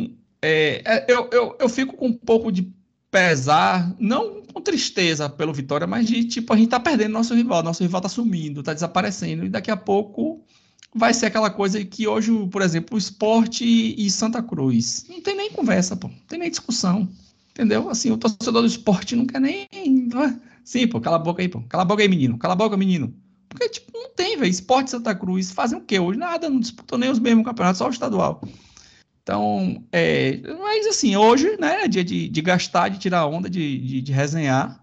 eu fico com um pouco de pesar, não com tristeza pelo Vitória, mas de tipo, a gente tá perdendo nosso rival tá sumindo, tá desaparecendo, e daqui a pouco vai ser aquela coisa que hoje, por exemplo, o Sport e Santa Cruz, não tem nem conversa, pô, não tem nem discussão, entendeu? Assim, o torcedor do Sport não quer nem... Sim, pô, cala a boca aí, menino, cala a boca, menino. Porque, tipo, não tem, velho, Sport e Santa Cruz fazem o quê hoje? Nada, não disputam nem os mesmos campeonatos, só o estadual. Então, mas assim, hoje, né, é dia de gastar, de tirar onda, de resenhar.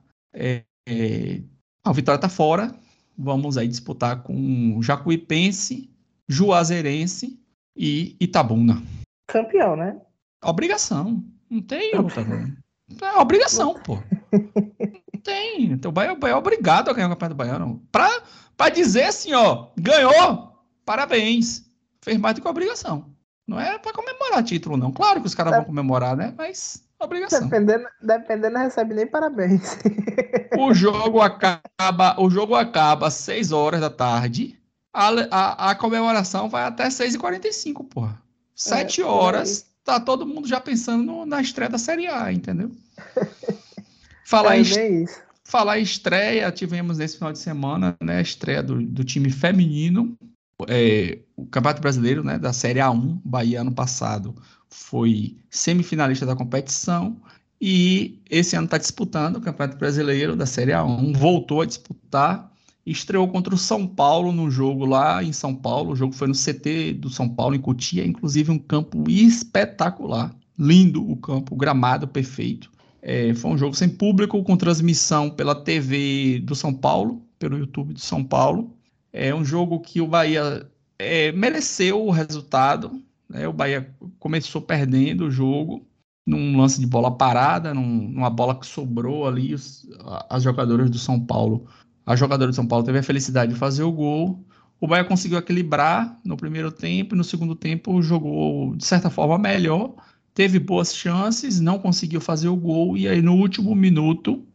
A Vitória tá fora, vamos aí disputar com Jacuipense, Juazeirense e Itabuna. Campeão, né? Obrigação, não tem outra. É obrigação, pô. Não tem, então o Bahia é obrigado a ganhar o Campeonato Baiano. Pra dizer assim, ó, ganhou, parabéns, fez mais do que obrigação. Não é para comemorar título, não. Claro que os caras vão comemorar, né? Mas obrigação. Dependendo, não recebe nem parabéns. O jogo acaba às 6 horas da tarde. A comemoração vai até 6h45, porra. 7 horas, tá todo mundo já pensando na estreia da Série A, entendeu? Falar falar em estreia, tivemos nesse final de semana, né, a estreia do time feminino, o Campeonato Brasileiro, né, da Série A1. Bahia, ano passado, foi semifinalista da competição e esse ano está disputando o Campeonato Brasileiro da Série A1, voltou a disputar, estreou contra o São Paulo no jogo lá em São Paulo. O jogo foi no CT do São Paulo, em Cotia, inclusive um campo espetacular, lindo o campo, o gramado perfeito. Foi um jogo sem público, com transmissão pela TV do São Paulo, pelo YouTube do São Paulo. É um jogo que o Bahia mereceu o resultado, né? O Bahia começou perdendo o jogo num lance de bola parada, numa bola que sobrou ali. As jogadoras do São Paulo, a jogadora do São Paulo teve a felicidade de fazer o gol. O Bahia conseguiu equilibrar no primeiro tempo, e no segundo tempo jogou de certa forma melhor, teve boas chances, não conseguiu fazer o gol, e aí no último minuto,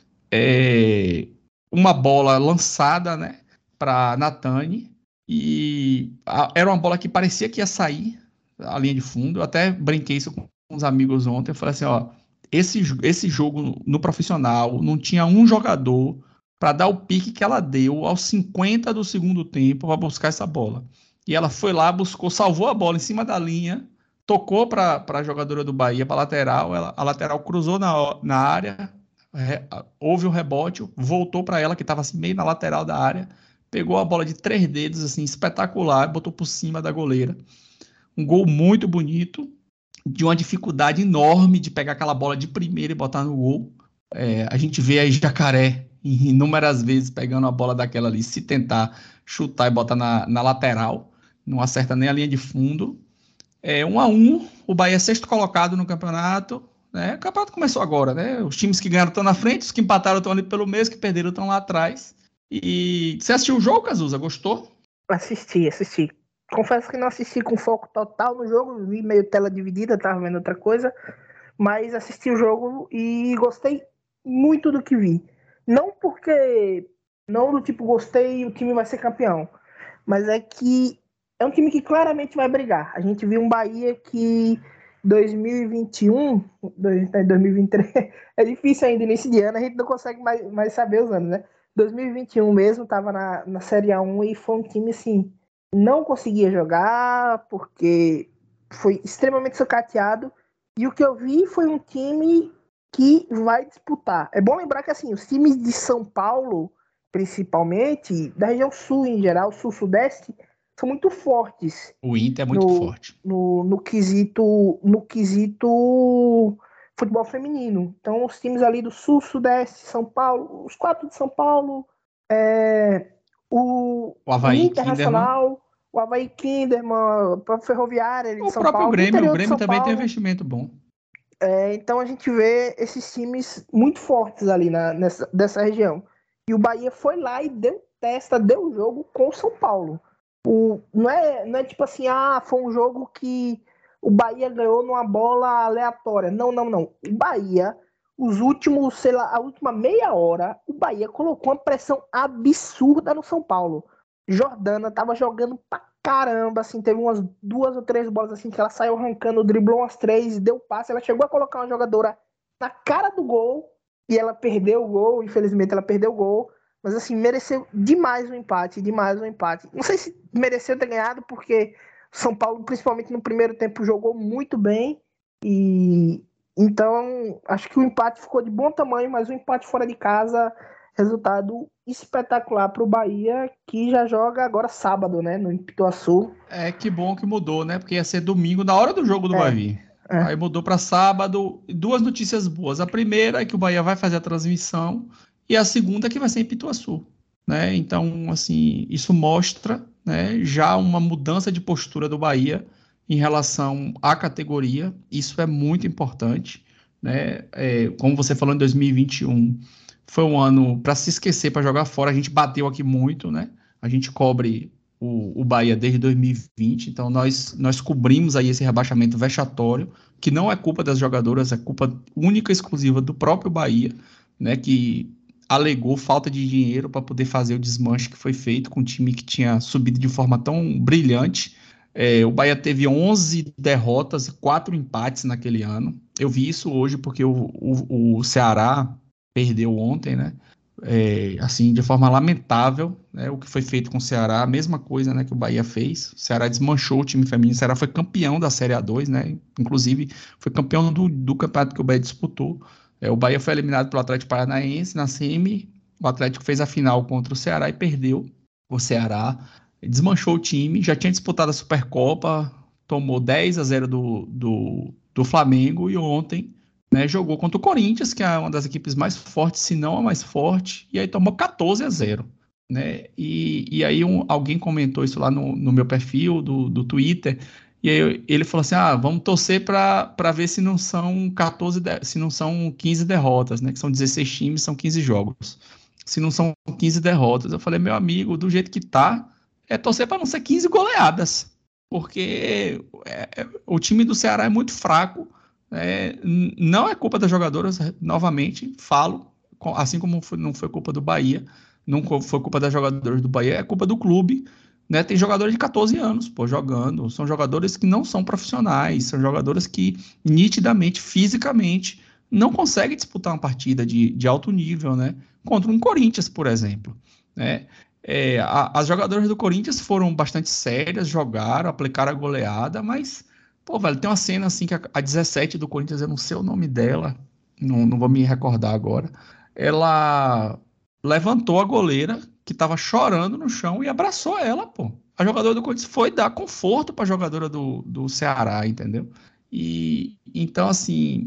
uma bola lançada, né, para Nathani, e era uma bola que parecia que ia sair a linha de fundo. Eu até brinquei isso com uns amigos ontem, eu falei assim, ó, esse jogo no profissional não tinha um jogador para dar o pique que ela deu aos 50 do segundo tempo para buscar essa bola. E ela foi lá, buscou, salvou a bola em cima da linha, tocou para a jogadora do Bahia, para a lateral, a lateral cruzou na área, houve um rebote, voltou para ela, que estava assim, meio na lateral da área, pegou a bola de 3 dedos, assim, espetacular, botou por cima da goleira. Um gol muito bonito, de uma dificuldade enorme de pegar aquela bola de primeira e botar no gol. A gente vê aí Jacaré inúmeras vezes pegando a bola daquela ali, se tentar chutar e botar na lateral, não acerta nem a linha de fundo. 1-1, o Bahia é sexto colocado no campeonato, né? O campeonato começou agora, né? Os times que ganharam estão na frente, os que empataram estão ali pelo meio, os que perderam estão lá atrás. E você assistiu o jogo, Cazuza? Gostou? Assisti. Confesso que não assisti com foco total no jogo, vi meio tela dividida, tava vendo outra coisa, mas assisti o jogo e gostei muito do que vi. Não do tipo, gostei e o time vai ser campeão, mas é que é um time que claramente vai brigar. A gente viu um Bahia que 2021, 2023, é difícil ainda nesse ano, a gente não consegue mais saber os anos, né? 2021 mesmo, tava na Série A1 e foi um time assim, não conseguia jogar porque foi extremamente sucateado, e o que eu vi foi um time que vai disputar. É bom lembrar que assim, os times de São Paulo, principalmente, da região sul em geral, sul-sudeste, são muito fortes. O Inter é muito forte. No quesito futebol feminino. Então, os times ali do sul, sudeste, São Paulo, os 4 de São Paulo, o Avaí, Internacional, o Avaí Kinderman, o próprio Ferroviária de São Paulo. O Grêmio também tem investimento bom. Então a gente vê esses times muito fortes ali dessa região. E o Bahia foi lá e deu o jogo com o São Paulo. Não é tipo assim, foi um jogo que o Bahia ganhou numa bola aleatória. Não. O Bahia, a última meia hora, o Bahia colocou uma pressão absurda no São Paulo. Jordana tava jogando pra caramba, assim, teve umas 2 ou 3 bolas assim que ela saiu arrancando, driblou umas 3, deu passe, ela chegou a colocar uma jogadora na cara do gol e ela perdeu o gol, infelizmente ela perdeu o gol, mas assim, mereceu demais o empate. Não sei se mereceu ter ganhado, porque São Paulo, principalmente no primeiro tempo, jogou muito bem, e então acho que o empate ficou de bom tamanho, mas o empate fora de casa, resultado espetacular para o Bahia, que já joga agora sábado, né, no Pituaçu. Que bom que mudou, né, porque ia ser domingo, na hora do jogo do Bahia. Aí mudou para sábado. 2 notícias boas. A primeira é que o Bahia vai fazer a transmissão, e a segunda é que vai ser em Pituaçu, né? Então, assim, isso mostra, né, já uma mudança de postura do Bahia em relação à categoria. Isso é muito importante, né? Como você falou, em 2021 foi um ano para se esquecer, para jogar fora. A gente bateu aqui muito, né? A gente cobre o Bahia desde 2020, então nós cobrimos aí esse rebaixamento vexatório, que não é culpa das jogadoras, é culpa única e exclusiva do próprio Bahia, né, que alegou falta de dinheiro para poder fazer o desmanche que foi feito com um time que tinha subido de forma tão brilhante. O Bahia teve 11 derrotas e 4 empates naquele ano. Eu vi isso hoje porque o Ceará perdeu ontem, né? Assim, de forma lamentável, né? O que foi feito com o Ceará, a mesma coisa, né, que o Bahia fez. O Ceará desmanchou o time feminino. O Ceará foi campeão da Série A2, né? Inclusive, foi campeão do campeonato que o Bahia disputou. O Bahia foi eliminado pelo Atlético Paranaense na semi. O Atlético fez a final contra o Ceará e perdeu. O Ceará desmanchou o time, já tinha disputado a Supercopa, tomou 10-0 do Flamengo e ontem, né, jogou contra o Corinthians, que é uma das equipes mais fortes, se não a mais forte, e aí tomou 14-0. Né? E aí alguém comentou isso lá no meu perfil do Twitter, e aí ele falou assim, vamos torcer para ver se não são 15 derrotas, né? Que são 16 times, são 15 jogos. Se não são 15 derrotas. Eu falei, meu amigo, do jeito que tá, é torcer para não ser 15 goleadas, porque o time do Ceará é muito fraco. Não é culpa das jogadoras, novamente, falo, assim como não foi culpa do Bahia, não foi culpa das jogadoras do Bahia, é culpa do clube, né? Tem jogadores de 14 anos, pô, jogando, são jogadores que não são profissionais, são jogadores que nitidamente, fisicamente, não conseguem disputar uma partida de alto nível, né? Contra um Corinthians, por exemplo, né? As jogadoras do Corinthians foram bastante sérias, jogaram, aplicaram a goleada, mas, pô, velho, tem uma cena assim que a 17 do Corinthians, eu não sei o nome dela, não vou me recordar agora, ela levantou a goleira, que tava chorando no chão, e abraçou ela, pô. A jogadora do Corinthians foi dar conforto pra jogadora do Ceará, entendeu? E então, assim,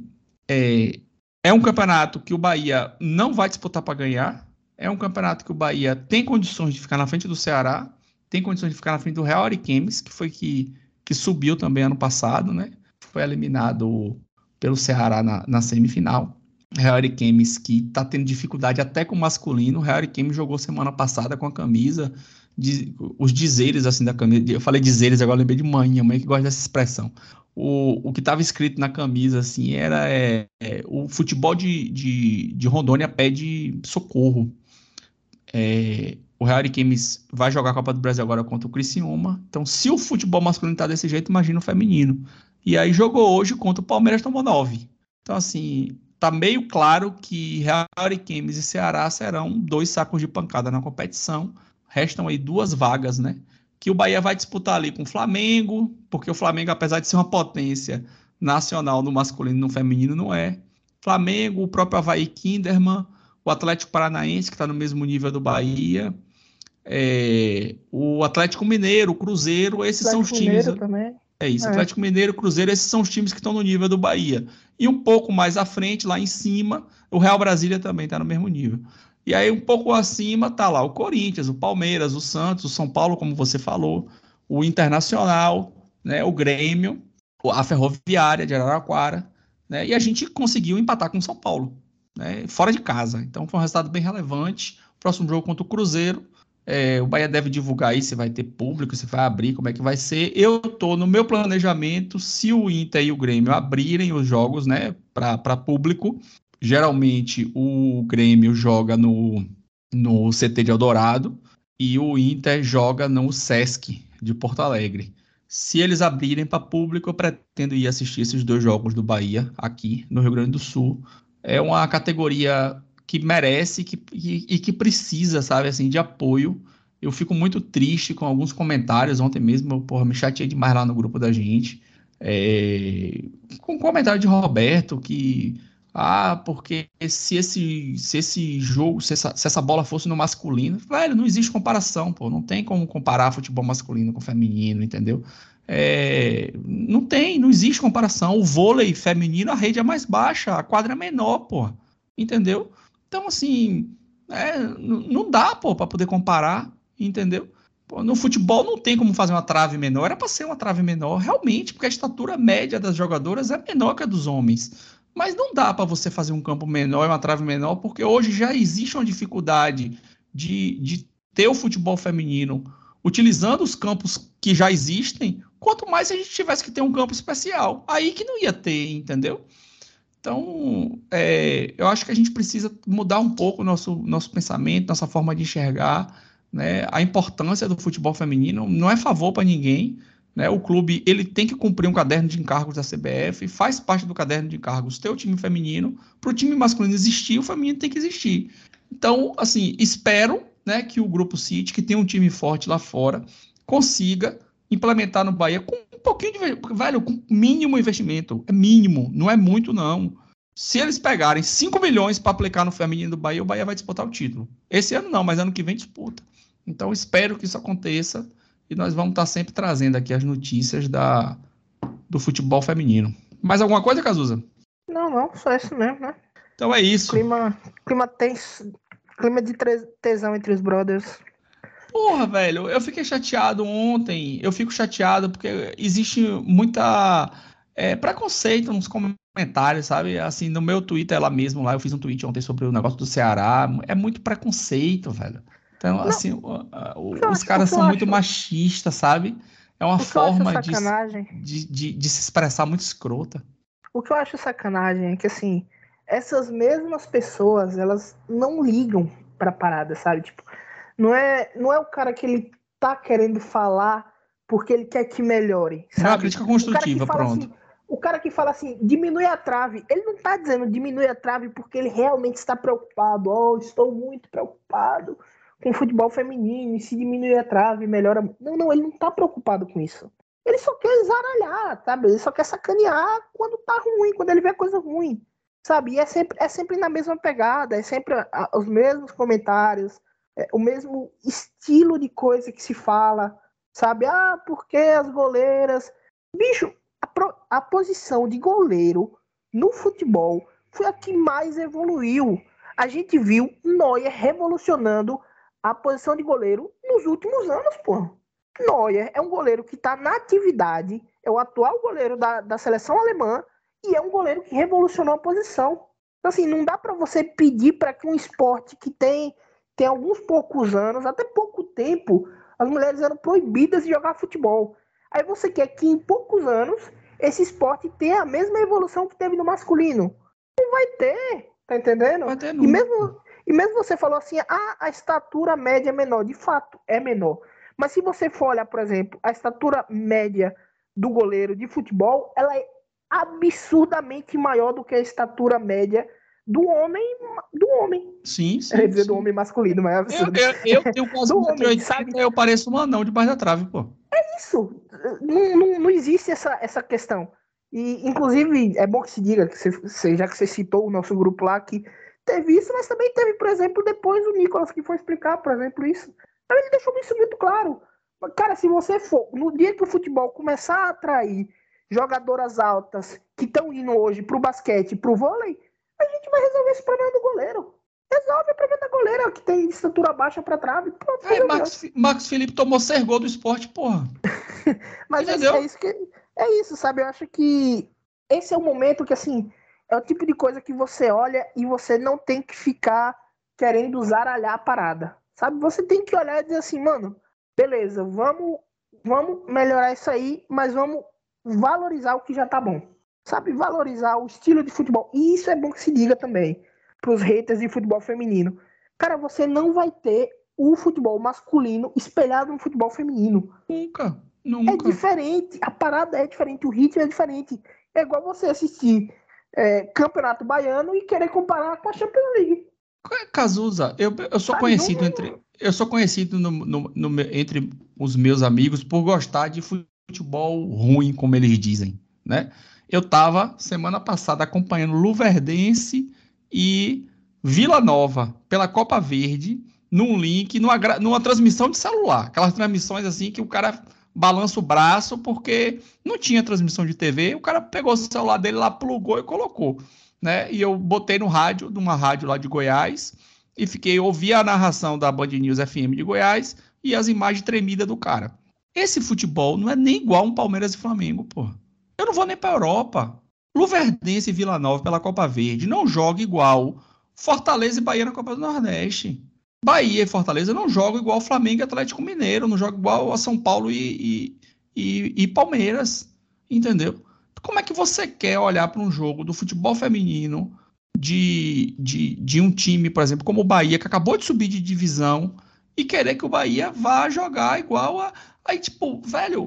é um campeonato que o Bahia não vai disputar para ganhar. É um campeonato que o Bahia tem condições de ficar na frente do Ceará, tem condições de ficar na frente do Real Ariquemes, que foi que subiu também ano passado, né? Foi eliminado pelo Ceará na semifinal. Real Ariquemes, que está tendo dificuldade até com o masculino. O Real Ariquemes jogou semana passada com a camisa, os dizeres assim da camisa. Eu falei dizeres, agora lembrei de mãe que gosta dessa expressão. O que estava escrito na camisa assim era o futebol de Rondônia pede socorro. O Real Ariquemes vai jogar a Copa do Brasil agora contra o Criciúma. Então, se o futebol masculino está desse jeito, imagina o feminino. E aí jogou hoje contra o Palmeiras, tomou 9. Então, assim, tá meio claro que Real Ariquemes e Ceará serão 2 sacos de pancada na competição. Restam aí 2 vagas, né? Que o Bahia vai disputar ali com o Flamengo, porque o Flamengo, apesar de ser uma potência nacional no masculino e no feminino, não é. Flamengo, o próprio Avaí Kinderman, o Atlético Paranaense, que está no mesmo nível do Bahia, o Atlético Mineiro, o Cruzeiro, esses são os times... Também. Atlético Mineiro, Cruzeiro, esses são os times que estão no nível do Bahia. E um pouco mais à frente, lá em cima, o Real Brasília também está no mesmo nível. E aí, um pouco acima, tá lá o Corinthians, o Palmeiras, o Santos, o São Paulo, como você falou, o Internacional, né, o Grêmio, a Ferroviária de Araraquara, né, e a gente conseguiu empatar com o São Paulo, né, fora de casa. Então, foi um resultado bem relevante. Próximo jogo contra o Cruzeiro. O Bahia deve divulgar aí se vai ter público, se vai abrir, como é que vai ser. Eu tô no meu planejamento, se o Inter e o Grêmio abrirem os jogos, né, para público. Geralmente o Grêmio joga no CT de Eldorado e o Inter joga no Sesc de Porto Alegre. Se eles abrirem para público, eu pretendo ir assistir esses 2 jogos do Bahia aqui no Rio Grande do Sul. É uma categoria que merece e que precisa, sabe, assim, de apoio. Eu fico muito triste com alguns comentários. Ontem mesmo, eu, me chateei demais lá no grupo da gente. Com um comentário de Roberto que... porque se esse jogo, se essa bola fosse no masculino, velho, não existe comparação, pô. Não tem como comparar futebol masculino com feminino, entendeu? Não existe comparação. O vôlei feminino, a rede é mais baixa, a quadra é menor, pô. Entendeu? Então, assim, não dá, pô, pra poder comparar, entendeu? Pô, no futebol não tem como fazer uma trave menor. Era pra ser uma trave menor, realmente, porque a estatura média das jogadoras é menor que a dos homens. Mas não dá para você fazer um campo menor e uma trave menor, porque hoje já existe uma dificuldade de ter o futebol feminino utilizando os campos que já existem, quanto mais se a gente tivesse que ter um campo especial. Aí que não ia ter, entendeu? Então, eu acho que a gente precisa mudar um pouco o nosso pensamento, nossa forma de enxergar, né? A importância do futebol feminino não é favor para ninguém. né? O clube, ele tem que cumprir um caderno de encargos da CBF, faz parte do caderno de encargos ter o time feminino. Para o time masculino existir, o feminino tem que existir. Então, assim, espero, né, que o Grupo City, que tem um time forte lá fora, consiga implementar no Bahia com um pouquinho de... Velho, com mínimo investimento. É mínimo, não é muito, não. Se eles pegarem 5 milhões para aplicar no feminino do Bahia, o Bahia vai disputar o título. Esse ano não, mas ano que vem disputa. Então, espero que isso aconteça e nós vamos estar sempre trazendo aqui as notícias do futebol feminino. Mais alguma coisa, Cazuza? Não, só isso mesmo, né? Então é isso. Clima tenso, clima de tesão entre os brothers. Porra, velho, eu fiquei chateado ontem. Eu fico chateado porque existe muita preconceito nos comentários, sabe? Assim, no meu Twitter lá mesmo, lá eu fiz um tweet ontem sobre o negócio do Ceará. É muito preconceito, velho. Então, assim, os caras são muito machistas, sabe? É uma forma de se expressar muito escrota. O que eu acho sacanagem é que, assim, essas mesmas pessoas, elas não ligam pra parada, sabe? Tipo, não é o cara que ele tá querendo falar porque ele quer que melhore, sabe? Não é uma crítica construtiva, pronto. Assim, o cara que fala assim, diminui a trave, ele não tá dizendo diminui a trave porque ele realmente está preocupado. Oh, estou muito preocupado com o futebol feminino, e se diminuir a trave, melhora... Não, ele não tá preocupado com isso. Ele só quer zaralhar, sabe? Ele só quer sacanear quando tá ruim, quando ele vê coisa ruim, sabe? E é sempre na mesma pegada, é sempre os mesmos comentários, o mesmo estilo de coisa que se fala, sabe? Ah, porque as goleiras... Bicho, a posição de goleiro no futebol foi a que mais evoluiu. A gente viu Neuer revolucionando a posição de goleiro nos últimos anos, pô. Neuer é um goleiro que está na atividade, é o atual goleiro da seleção alemã e é um goleiro que revolucionou a posição. Então, assim, não dá para você pedir para que um esporte que tem alguns poucos anos, até pouco tempo, as mulheres eram proibidas de jogar futebol. Aí você quer que em poucos anos esse esporte tenha a mesma evolução que teve no masculino. Não vai ter, tá entendendo? Vai ter E mesmo você falou assim, a estatura média é menor. De fato, é menor. Mas se você for olhar, por exemplo, a estatura média do goleiro de futebol, ela é absurdamente maior do que a estatura média do homem. Sim. Eu ia dizer do homem masculino, mas é absurdo. Eu tenho quase 1,80 m, eu pareço um anão debaixo da trave, pô. É isso. Não existe essa questão. E, inclusive, é bom que se diga, já que você citou o nosso grupo lá, que teve isso, mas também teve, por exemplo, depois o Nicolas que foi explicar, por exemplo, isso. Então, ele deixou isso muito claro. Cara, se você for, no dia que o futebol começar a atrair jogadoras altas que estão indo hoje pro basquete e pro vôlei, a gente vai resolver esse problema do goleiro. Resolve o problema da goleira que tem estatura baixa pra trave. Pronto, Marcos Felipe tomou ser gol do esporte, porra. Mas é isso, sabe? Eu acho que esse é o momento que, assim, é o tipo de coisa que você olha e você não tem que ficar querendo zaralhar a parada, sabe? Você tem que olhar e dizer assim, mano, beleza, vamos melhorar isso aí, mas vamos valorizar o que já tá bom, sabe? Valorizar o estilo de futebol. E isso é bom que se diga também pros haters de futebol feminino. Cara, você não vai ter o futebol masculino espelhado no futebol feminino. Nunca. É diferente, a parada é diferente, o ritmo é diferente. É igual você assistir Campeonato Baiano e querer comparar com a Champions League. Cazuza, eu sou conhecido entre os meus amigos por gostar de futebol ruim, como eles dizem, né? Eu estava semana passada acompanhando Luverdense e Vila Nova pela Copa Verde, num link, numa transmissão de celular, aquelas transmissões assim que o cara balança o braço porque não tinha transmissão de TV, o cara pegou o celular dele lá, plugou e colocou, né? E eu botei no rádio, numa rádio lá de Goiás, e ouvi a narração da Band News FM de Goiás e as imagens tremidas do cara. Esse futebol não é nem igual um Palmeiras e Flamengo, pô. Eu não vou nem pra Europa. Luverdense e Vila Nova pela Copa Verde não joga igual Fortaleza e Bahia na Copa do Nordeste. Bahia e Fortaleza não jogam igual Flamengo e Atlético Mineiro, não jogam igual a São Paulo e Palmeiras, entendeu? Como é que você quer olhar para um jogo do futebol feminino de um time, por exemplo, como o Bahia, que acabou de subir de divisão, e querer que o Bahia vá jogar igual a... Aí, tipo, velho,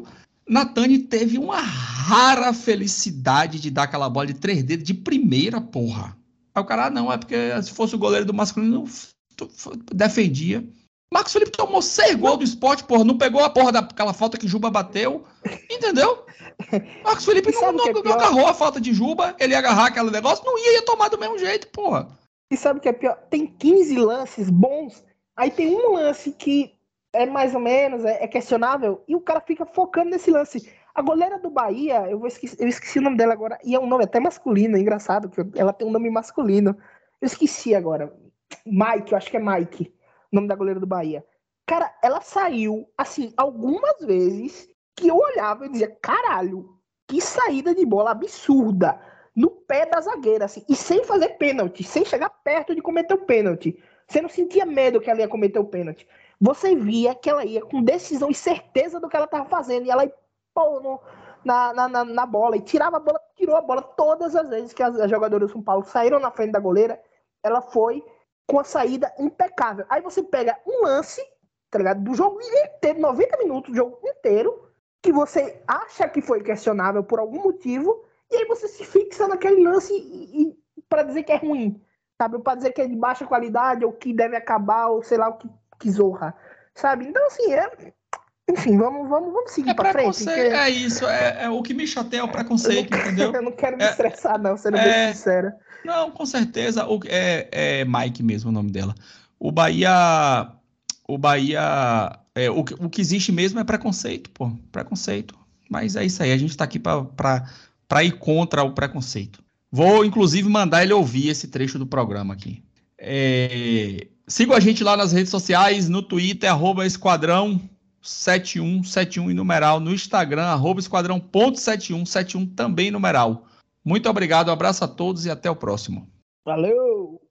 Natan teve uma rara felicidade de dar aquela bola de 3 dedos de primeira, porra. Aí o cara, não, é porque se fosse o goleiro do masculino, defendia. Marcos Felipe tomou 6 gols do Sport, porra, não pegou a porra daquela falta que Juba bateu, entendeu? Marcos Felipe não agarrou a falta de Juba, ele ia agarrar aquele negócio, não ia tomar do mesmo jeito, porra. E sabe o que é pior? Tem 15 lances bons, aí tem um lance que é mais ou menos, é questionável, e o cara fica focando nesse lance. A goleira do Bahia, eu esqueci o nome dela agora, e é um nome até masculino, é engraçado, que ela tem um nome masculino. Eu esqueci agora. Mike, eu acho que é Mike, o nome da goleira do Bahia. Cara, ela saiu, assim, algumas vezes, que eu olhava e dizia, caralho, que saída de bola absurda, no pé da zagueira, assim, e sem fazer pênalti, sem chegar perto de cometer o pênalti. Você não sentia medo que ela ia cometer o pênalti. Você via que ela ia com decisão e certeza do que ela estava fazendo, e ela ia pô na bola, e tirava a bola, tirou a bola todas as vezes que as jogadoras do São Paulo saíram na frente da goleira, ela foi com a saída impecável. Aí você pega um lance, tá ligado, do jogo inteiro, 90 minutos do jogo inteiro, que você acha que foi questionável por algum motivo, e aí você se fixa naquele lance para dizer que é ruim, sabe, para dizer que é de baixa qualidade, ou que deve acabar, ou sei lá, o que zorra, sabe? Então, assim, enfim, vamos seguir pra frente. Porque... É isso, o que me chateia é o preconceito, entendeu? Eu não quero me estressar, não, sendo bem sincero. Não, com certeza, é Mike mesmo o nome dela. O Bahia, o que existe mesmo é preconceito, pô, preconceito. Mas é isso aí, a gente tá aqui pra ir contra o preconceito. Vou, inclusive, mandar ele ouvir esse trecho do programa aqui. Siga a gente lá nas redes sociais, no Twitter, @esquadrão7171 em numeral, no Instagram, @esquadrão.7171 também em numeral. Muito obrigado, um abraço a todos e até o próximo. Valeu!